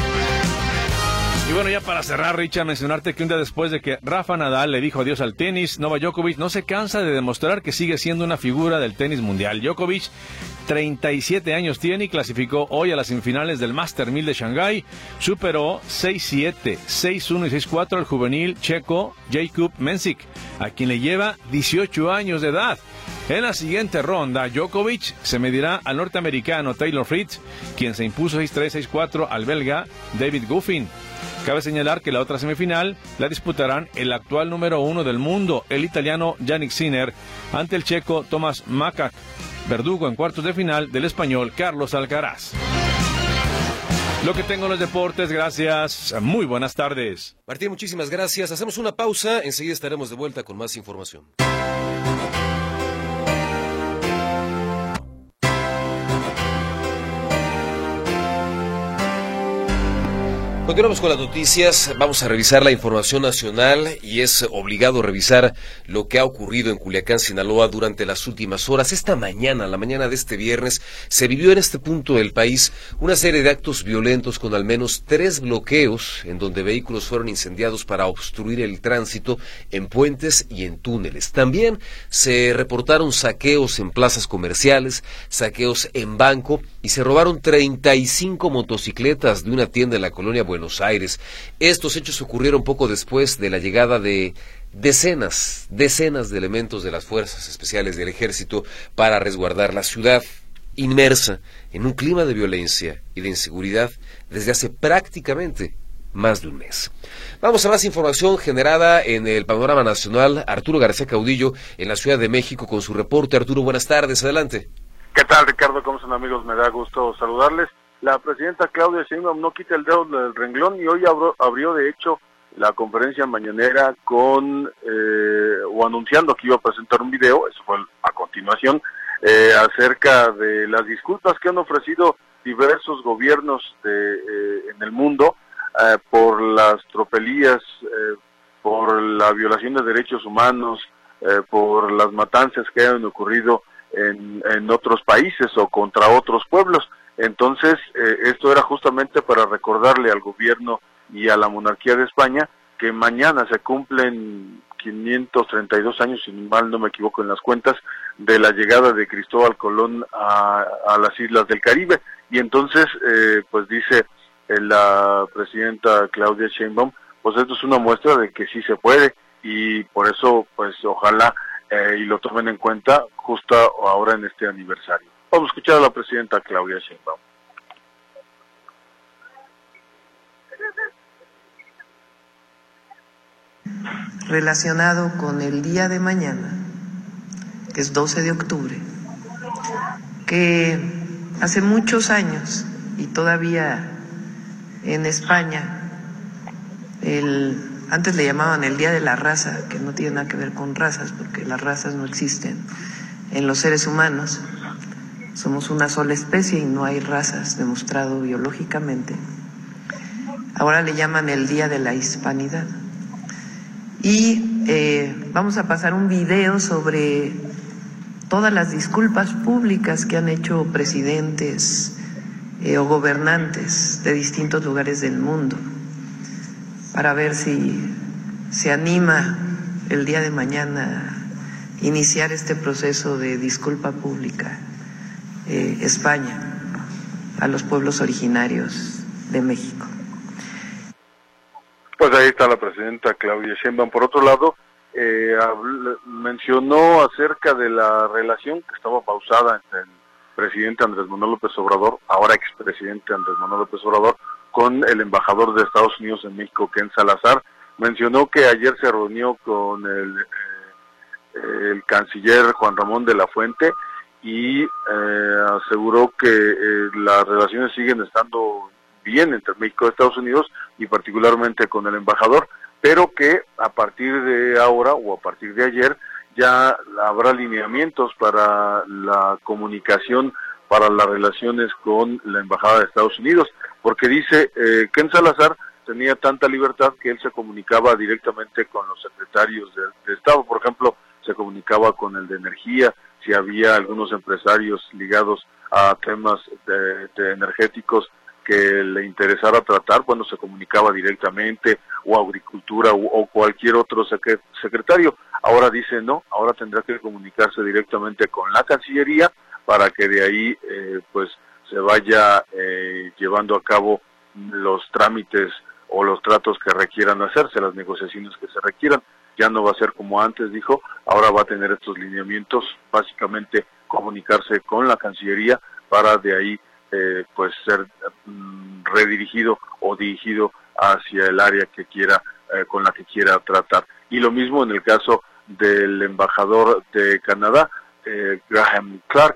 Y bueno, ya para cerrar, Richard, mencionarte que un día después de que Rafa Nadal le dijo adiós al tenis, Novak Djokovic no se cansa de demostrar que sigue siendo una figura del tenis mundial. Djokovic, 37 años tiene y clasificó hoy a las semifinales del Master 1000 de Shanghái. Superó 6-7, 6-1 y 6-4 al juvenil checo Jakub Mensik, a quien le lleva 18 años de edad. En la siguiente ronda, Djokovic se medirá al norteamericano Taylor Fritz, quien se impuso 6-3, 6-4 al belga David Goffin. Cabe señalar que la otra semifinal la disputarán el actual número 1 del mundo, el italiano Jannik Sinner, ante el checo Tomás Makak, verdugo en cuartos de final del español Carlos Alcaraz. Lo que tengo en los deportes, gracias, muy buenas tardes. Martín, muchísimas gracias. Hacemos una pausa, enseguida estaremos de vuelta con más información. Continuamos con las noticias, vamos a revisar la información nacional y es obligado revisar lo que ha ocurrido en Culiacán, Sinaloa durante las últimas horas. Esta mañana, la mañana de este viernes, se vivió en este punto del país una serie de actos violentos con al menos 3 bloqueos en donde vehículos fueron incendiados para obstruir el tránsito en puentes y en túneles. También se reportaron saqueos en plazas comerciales, saqueos en banco y se robaron 35 motocicletas de una tienda en la colonia Buenos Aires. Estos hechos ocurrieron poco después de la llegada de decenas de elementos de las fuerzas especiales del ejército para resguardar la ciudad, inmersa en un clima de violencia y de inseguridad desde hace prácticamente más de un mes. Vamos a más información generada en el panorama nacional. Arturo García Caudillo en la Ciudad de México con su reporte. Arturo, buenas tardes, adelante. ¿Qué tal, Ricardo? ¿Cómo están, amigos? Me da gusto saludarles. La presidenta Claudia Sheinbaum no quita el dedo del renglón y hoy abrió de hecho la conferencia mañanera o anunciando que iba a presentar un video, eso fue a continuación, acerca de las disculpas que han ofrecido diversos gobiernos en el mundo por las tropelías, por la violación de derechos humanos, por las matanzas que han ocurrido en otros países o contra otros pueblos. Entonces, esto era justamente para recordarle al gobierno y a la monarquía de España que mañana se cumplen 532 años, si mal no me equivoco en las cuentas, de la llegada de Cristóbal Colón a las islas del Caribe. Y entonces, pues dice la presidenta Claudia Sheinbaum, pues esto es una muestra de que sí se puede, y por eso pues ojalá y lo tomen en cuenta justo ahora en este aniversario. Vamos a escuchar a la presidenta Claudia Sheinbaum. Relacionado con el día de mañana, que es 12 de octubre, que hace muchos años y todavía en España, antes le llamaban el Día de la Raza, que no tiene nada que ver con razas, porque las razas no existen en los seres humanos. Somos una sola especie y no hay razas, demostrado biológicamente. Ahora le llaman el Día de la Hispanidad. Y vamos a pasar un video sobre todas las disculpas públicas que han hecho presidentes o gobernantes de distintos lugares del mundo, para ver si se anima el día de mañana iniciar este proceso de disculpa pública España a los pueblos originarios de México. Pues ahí está la presidenta Claudia Sheinbaum. Por otro lado, mencionó acerca de la relación que estaba pausada entre el presidente Andrés Manuel López Obrador, ahora expresidente Andrés Manuel López Obrador, con el embajador de Estados Unidos en México, Ken Salazar. Mencionó que ayer se reunió con el canciller Juan Ramón de la Fuente y aseguró que las relaciones siguen estando bien entre México y Estados Unidos, y particularmente con el embajador, pero que a partir de ahora o a partir de ayer ya habrá lineamientos para la comunicación, para las relaciones con la Embajada de Estados Unidos, porque dice Ken Salazar tenía tanta libertad que él se comunicaba directamente con los secretarios de Estado. Por ejemplo, se comunicaba con el de Energía, si había algunos empresarios ligados a temas de energéticos que le interesara tratar, bueno, se comunicaba directamente, o Agricultura o cualquier otro secretario. Ahora dice no, ahora tendrá que comunicarse directamente con la Cancillería para que de ahí pues se vaya llevando a cabo los trámites o los tratos que requieran hacerse, las negociaciones que se requieran. Ya no va a ser como antes, dijo, ahora va a tener estos lineamientos, básicamente comunicarse con la Cancillería para de ahí pues ser redirigido o dirigido hacia el área que quiera, con la que quiera tratar. Y lo mismo en el caso del embajador de Canadá, Graham Clark.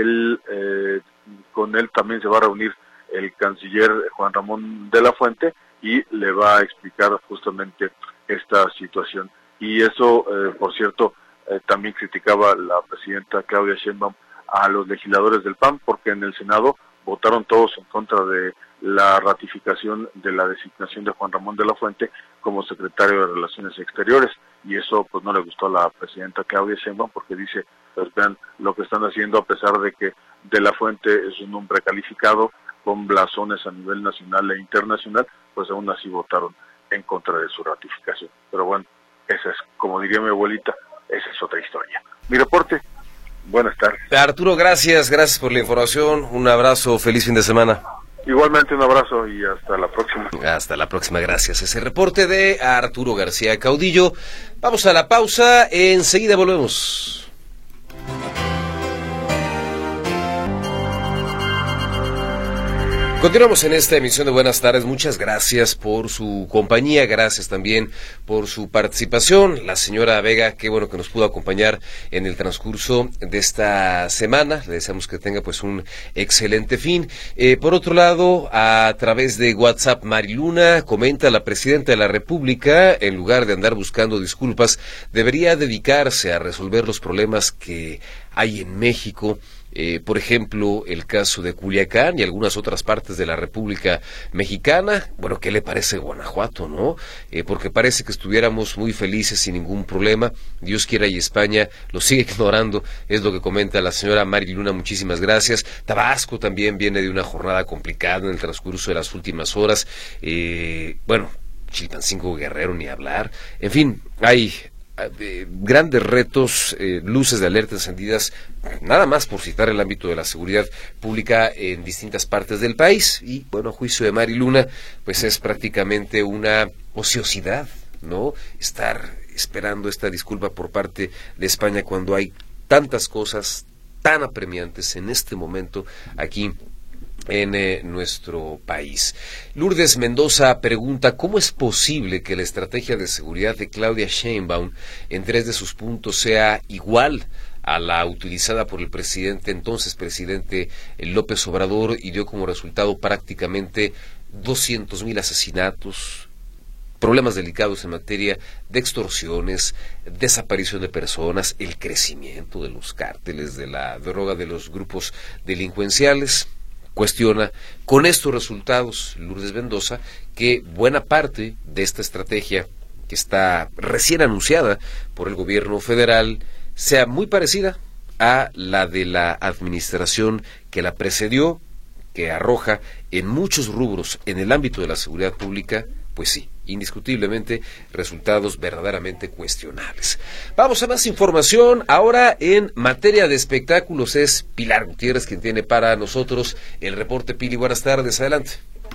Con él también se va a reunir el canciller Juan Ramón de la Fuente y le va a explicar justamente esta situación. Y eso, por cierto, también criticaba la presidenta Claudia Sheinbaum a los legisladores del PAN, porque en el Senado votaron todos en contra de la ratificación de la designación de Juan Ramón de la Fuente como secretario de Relaciones Exteriores, y eso pues no le gustó a la presidenta Claudia Sheinbaum, porque dice, pues vean lo que están haciendo, a pesar de que de la Fuente es un hombre calificado con blasones a nivel nacional e internacional, pues aún así votaron en contra de su ratificación. Pero bueno, esa es, como diría mi abuelita, esa es otra historia. Mi reporte. Buenas tardes. Arturo, gracias por la información, un abrazo, feliz fin de semana. Igualmente un abrazo y hasta la próxima. Hasta la próxima, gracias. Ese reporte de Arturo García Caudillo. Vamos a la pausa, enseguida volvemos. Continuamos en esta emisión de Buenas Tardes. Muchas gracias por su compañía, gracias también por su participación. La señora Vega, qué bueno que nos pudo acompañar en el transcurso de esta semana. Le deseamos que tenga pues un excelente fin. Por otro lado, a través de WhatsApp, Mariluna comenta: la presidenta de la República, en lugar de andar buscando disculpas, debería dedicarse a resolver los problemas que hay en México. Por ejemplo, el caso de Culiacán y algunas otras partes de la República Mexicana. Bueno, ¿qué le parece Guanajuato, no? Porque parece que estuviéramos muy felices sin ningún problema. Dios quiera y España lo sigue ignorando, es lo que comenta la señora Mari Luna. Muchísimas gracias. Tabasco también viene de una jornada complicada en el transcurso de las últimas horas. Bueno, Chilpancingo, Guerrero, ni hablar. En fin, hay grandes retos, luces de alerta encendidas, nada más por citar el ámbito de la seguridad pública en distintas partes del país. Y bueno, a juicio de Mari Luna, pues es prácticamente una ociosidad, ¿no? Estar esperando esta disculpa por parte de España cuando hay tantas cosas tan apremiantes en este momento aquí en nuestro país. Lourdes Mendoza pregunta: ¿cómo es posible que la estrategia de seguridad de Claudia Sheinbaum en 3 de sus puntos sea igual a la utilizada por el entonces presidente López Obrador, y dio como resultado prácticamente 200,000 asesinatos, problemas delicados en materia de extorsiones, desaparición de personas, el crecimiento de los cárteles de la droga, de los grupos delincuenciales? Cuestiona con estos resultados Lourdes Mendoza que buena parte de esta estrategia, que está recién anunciada por el gobierno federal, sea muy parecida a la de la administración que la precedió, que arroja en muchos rubros en el ámbito de la seguridad pública, pues sí, indiscutiblemente resultados verdaderamente cuestionables. Vamos a más información. Ahora en materia de espectáculos es Pilar Gutiérrez quien tiene para nosotros el reporte. Pili, buenas tardes, adelante.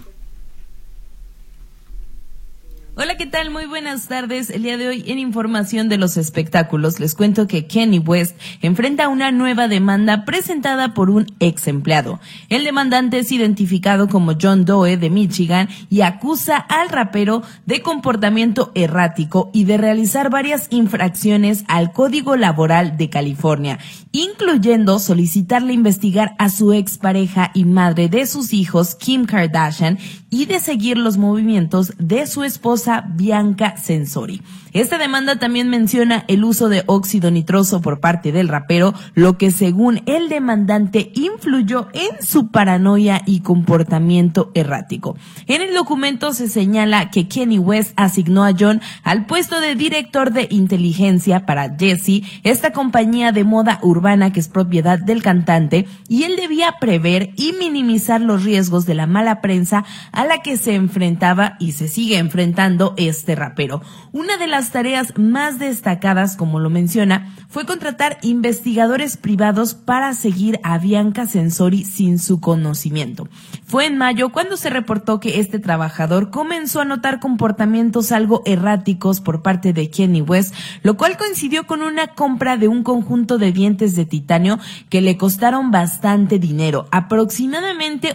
Hola, ¿qué tal? Muy buenas tardes. El día de hoy en información de los espectáculos les cuento que Kanye West enfrenta una nueva demanda presentada por un ex empleado. El demandante es identificado como John Doe de Michigan y acusa al rapero de comportamiento errático y de realizar varias infracciones al Código Laboral de California, incluyendo solicitarle investigar a su expareja y madre de sus hijos, Kim Kardashian, y de seguir los movimientos de su esposa Bianca Censori. Esta demanda también menciona el uso de óxido nitroso por parte del rapero, lo que según el demandante influyó en su paranoia y comportamiento errático. En el documento se señala que Kanye West asignó a John al puesto de director de inteligencia para Jessie, esta compañía de moda urbana que es propiedad del cantante, y él debía prever y minimizar los riesgos de la mala prensa a la que se enfrentaba y se sigue enfrentando este rapero. Una de las tareas más destacadas, como lo menciona, fue contratar investigadores privados para seguir a Bianca Censori sin su conocimiento. Fue en mayo cuando se reportó que este trabajador comenzó a notar comportamientos algo erráticos por parte de Kanye West, lo cual coincidió con una compra de un conjunto de dientes de titanio que le costaron bastante dinero, aproximadamente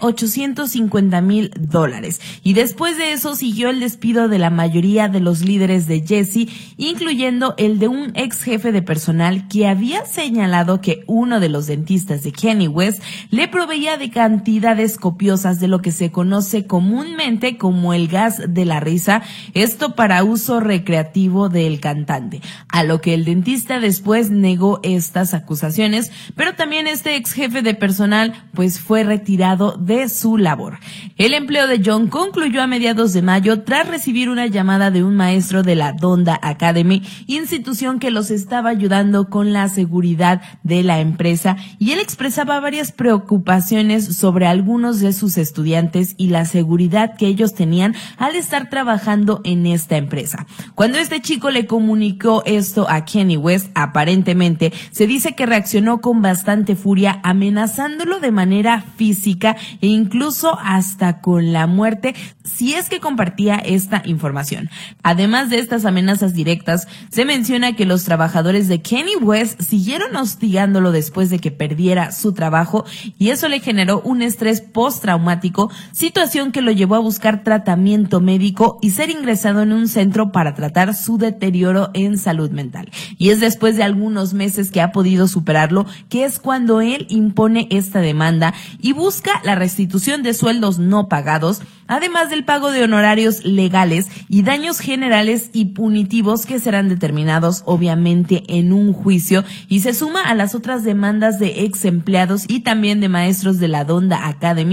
$850,000. Y después de eso siguió el despido de la mayoría de los líderes de Jessie, incluyendo el de un ex jefe de personal que había señalado que uno de los dentistas de Kanye West le proveía de cantidades copiosas de lo que se conoce comúnmente como el gas de la risa, esto para uso recreativo del cantante, a lo que el dentista después negó estas acusaciones, pero también este ex jefe de personal pues fue retirado de su labor. El empleo de John concluyó a mediados de mayo tras recibir una llamada de un maestro de la Donda Academy, institución que los estaba ayudando con la seguridad de la empresa, y él expresaba varias preocupaciones sobre algunos de sus estudiantes y la seguridad que ellos tenían al estar trabajando en esta empresa. Cuando este chico le comunicó esto a Kanye West, aparentemente se dice que reaccionó con bastante furia, amenazándolo de manera física e incluso hasta con la muerte si es que compartía esta información. Además de estas amenazas directas, se menciona que los trabajadores de Kanye West siguieron hostigándolo después de que perdiera su trabajo, y eso le generó un estrés postraumático, situación que lo llevó a buscar tratamiento médico y ser ingresado en un centro para tratar su deterioro en salud mental. Y es después de algunos meses que ha podido superarlo, que es cuando él impone esta demanda y busca la restitución de sueldos no pagados, además del pago de honorarios legales y daños generales y punitivos que serán determinados obviamente en un juicio, y se suma a las otras demandas de ex empleados y también de maestros de la Donda Academy,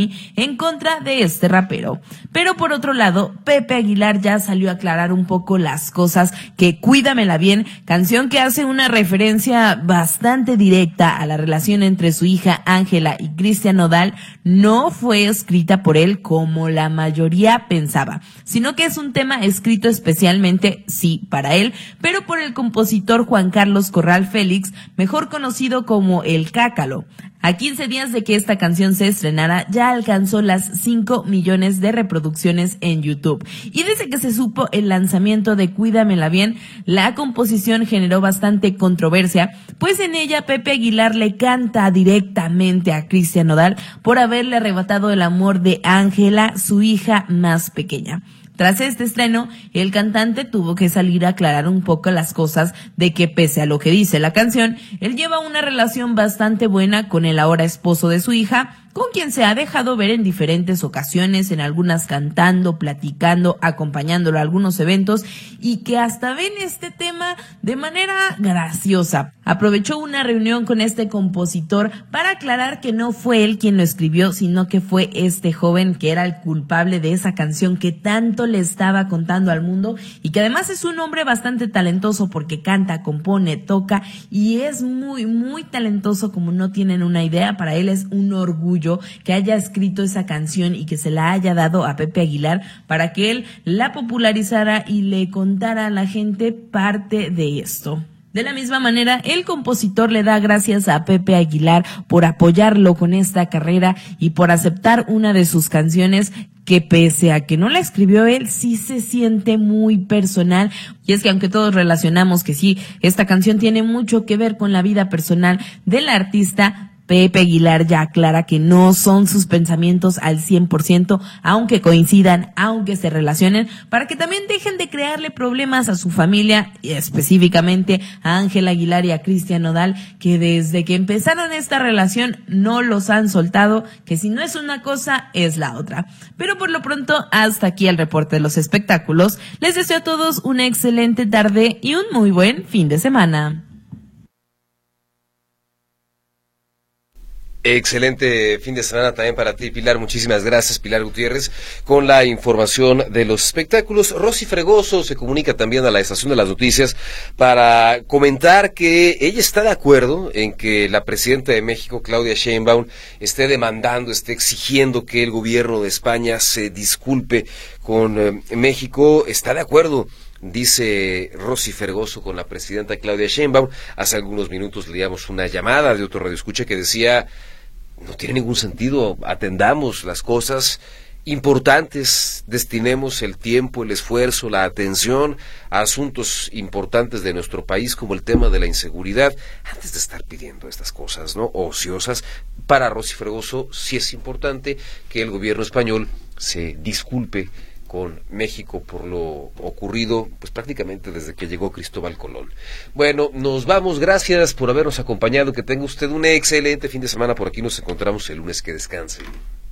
en contra de este rapero. Pero por otro lado, Pepe Aguilar ya salió a aclarar un poco las cosas, que Cuídamela Bien, canción que hace una referencia bastante directa a la relación entre su hija Ángela y Cristian Nodal, no fue escrita por él como la mayoría pensaba, sino que es un tema escrito especialmente, sí, para él, pero por el compositor Juan Carlos Corral Félix, mejor conocido como El Cácalo. A 15 días de que esta canción se estrenara, ya alcanzó las 5 millones de reproducciones en YouTube. Y desde que se supo el lanzamiento de Cuídamela Bien, la composición generó bastante controversia, pues en ella Pepe Aguilar le canta directamente a Cristian Nodal por haberle arrebatado el amor de Ángela, su hija más pequeña. Tras este estreno, el cantante tuvo que salir a aclarar un poco las cosas de que, pese a lo que dice la canción, él lleva una relación bastante buena con el ahora esposo de su hija, con quien se ha dejado ver en diferentes ocasiones, en algunas cantando, platicando, acompañándolo a algunos eventos, y que hasta ven este tema de manera graciosa. Aprovechó una reunión con este compositor para aclarar que no fue él quien lo escribió, sino que fue este joven que era el culpable de esa canción que tanto le estaba contando al mundo, y que además es un hombre bastante talentoso porque canta, compone, toca, y es muy, muy talentoso como no tienen una idea. Para él es un orgullo que haya escrito esa canción y que se la haya dado a Pepe Aguilar para que él la popularizara y le contara a la gente parte de esto. De la misma manera, el compositor le da gracias a Pepe Aguilar por apoyarlo con esta carrera y por aceptar una de sus canciones que, pese a que no la escribió él, sí se siente muy personal. Y es que aunque todos relacionamos que sí, esta canción tiene mucho que ver con la vida personal del artista, Pepe Aguilar ya aclara que no son sus pensamientos al 100%, aunque coincidan, aunque se relacionen, para que también dejen de crearle problemas a su familia, y específicamente a Ángela Aguilar y a Cristian Nodal, que desde que empezaron esta relación no los han soltado, que si no es una cosa, es la otra. Pero por lo pronto, hasta aquí el reporte de los espectáculos. Les deseo a todos una excelente tarde y un muy buen fin de semana. Excelente fin de semana también para ti, Pilar. Muchísimas gracias, Pilar Gutiérrez, con la información de los espectáculos. Rosy Fregoso se comunica también a la estación de las noticias para comentar que ella está de acuerdo en que la presidenta de México, Claudia Sheinbaum, esté demandando, esté exigiendo que el gobierno de España se disculpe con México. Está de acuerdo, dice Rosy Fregoso, con la presidenta Claudia Sheinbaum. Hace algunos minutos leíamos una llamada de otro radioescucha que decía: no tiene ningún sentido, atendamos las cosas importantes, destinemos el tiempo, el esfuerzo, la atención a asuntos importantes de nuestro país, como el tema de la inseguridad, antes de estar pidiendo estas cosas, ¿no?, ociosas. Para Rosy Fregoso sí es importante que el gobierno español se disculpe con México por lo ocurrido, pues prácticamente desde que llegó Cristóbal Colón. Bueno, nos vamos, gracias por habernos acompañado, que tenga usted un excelente fin de semana. Por aquí nos encontramos el lunes, que descanse.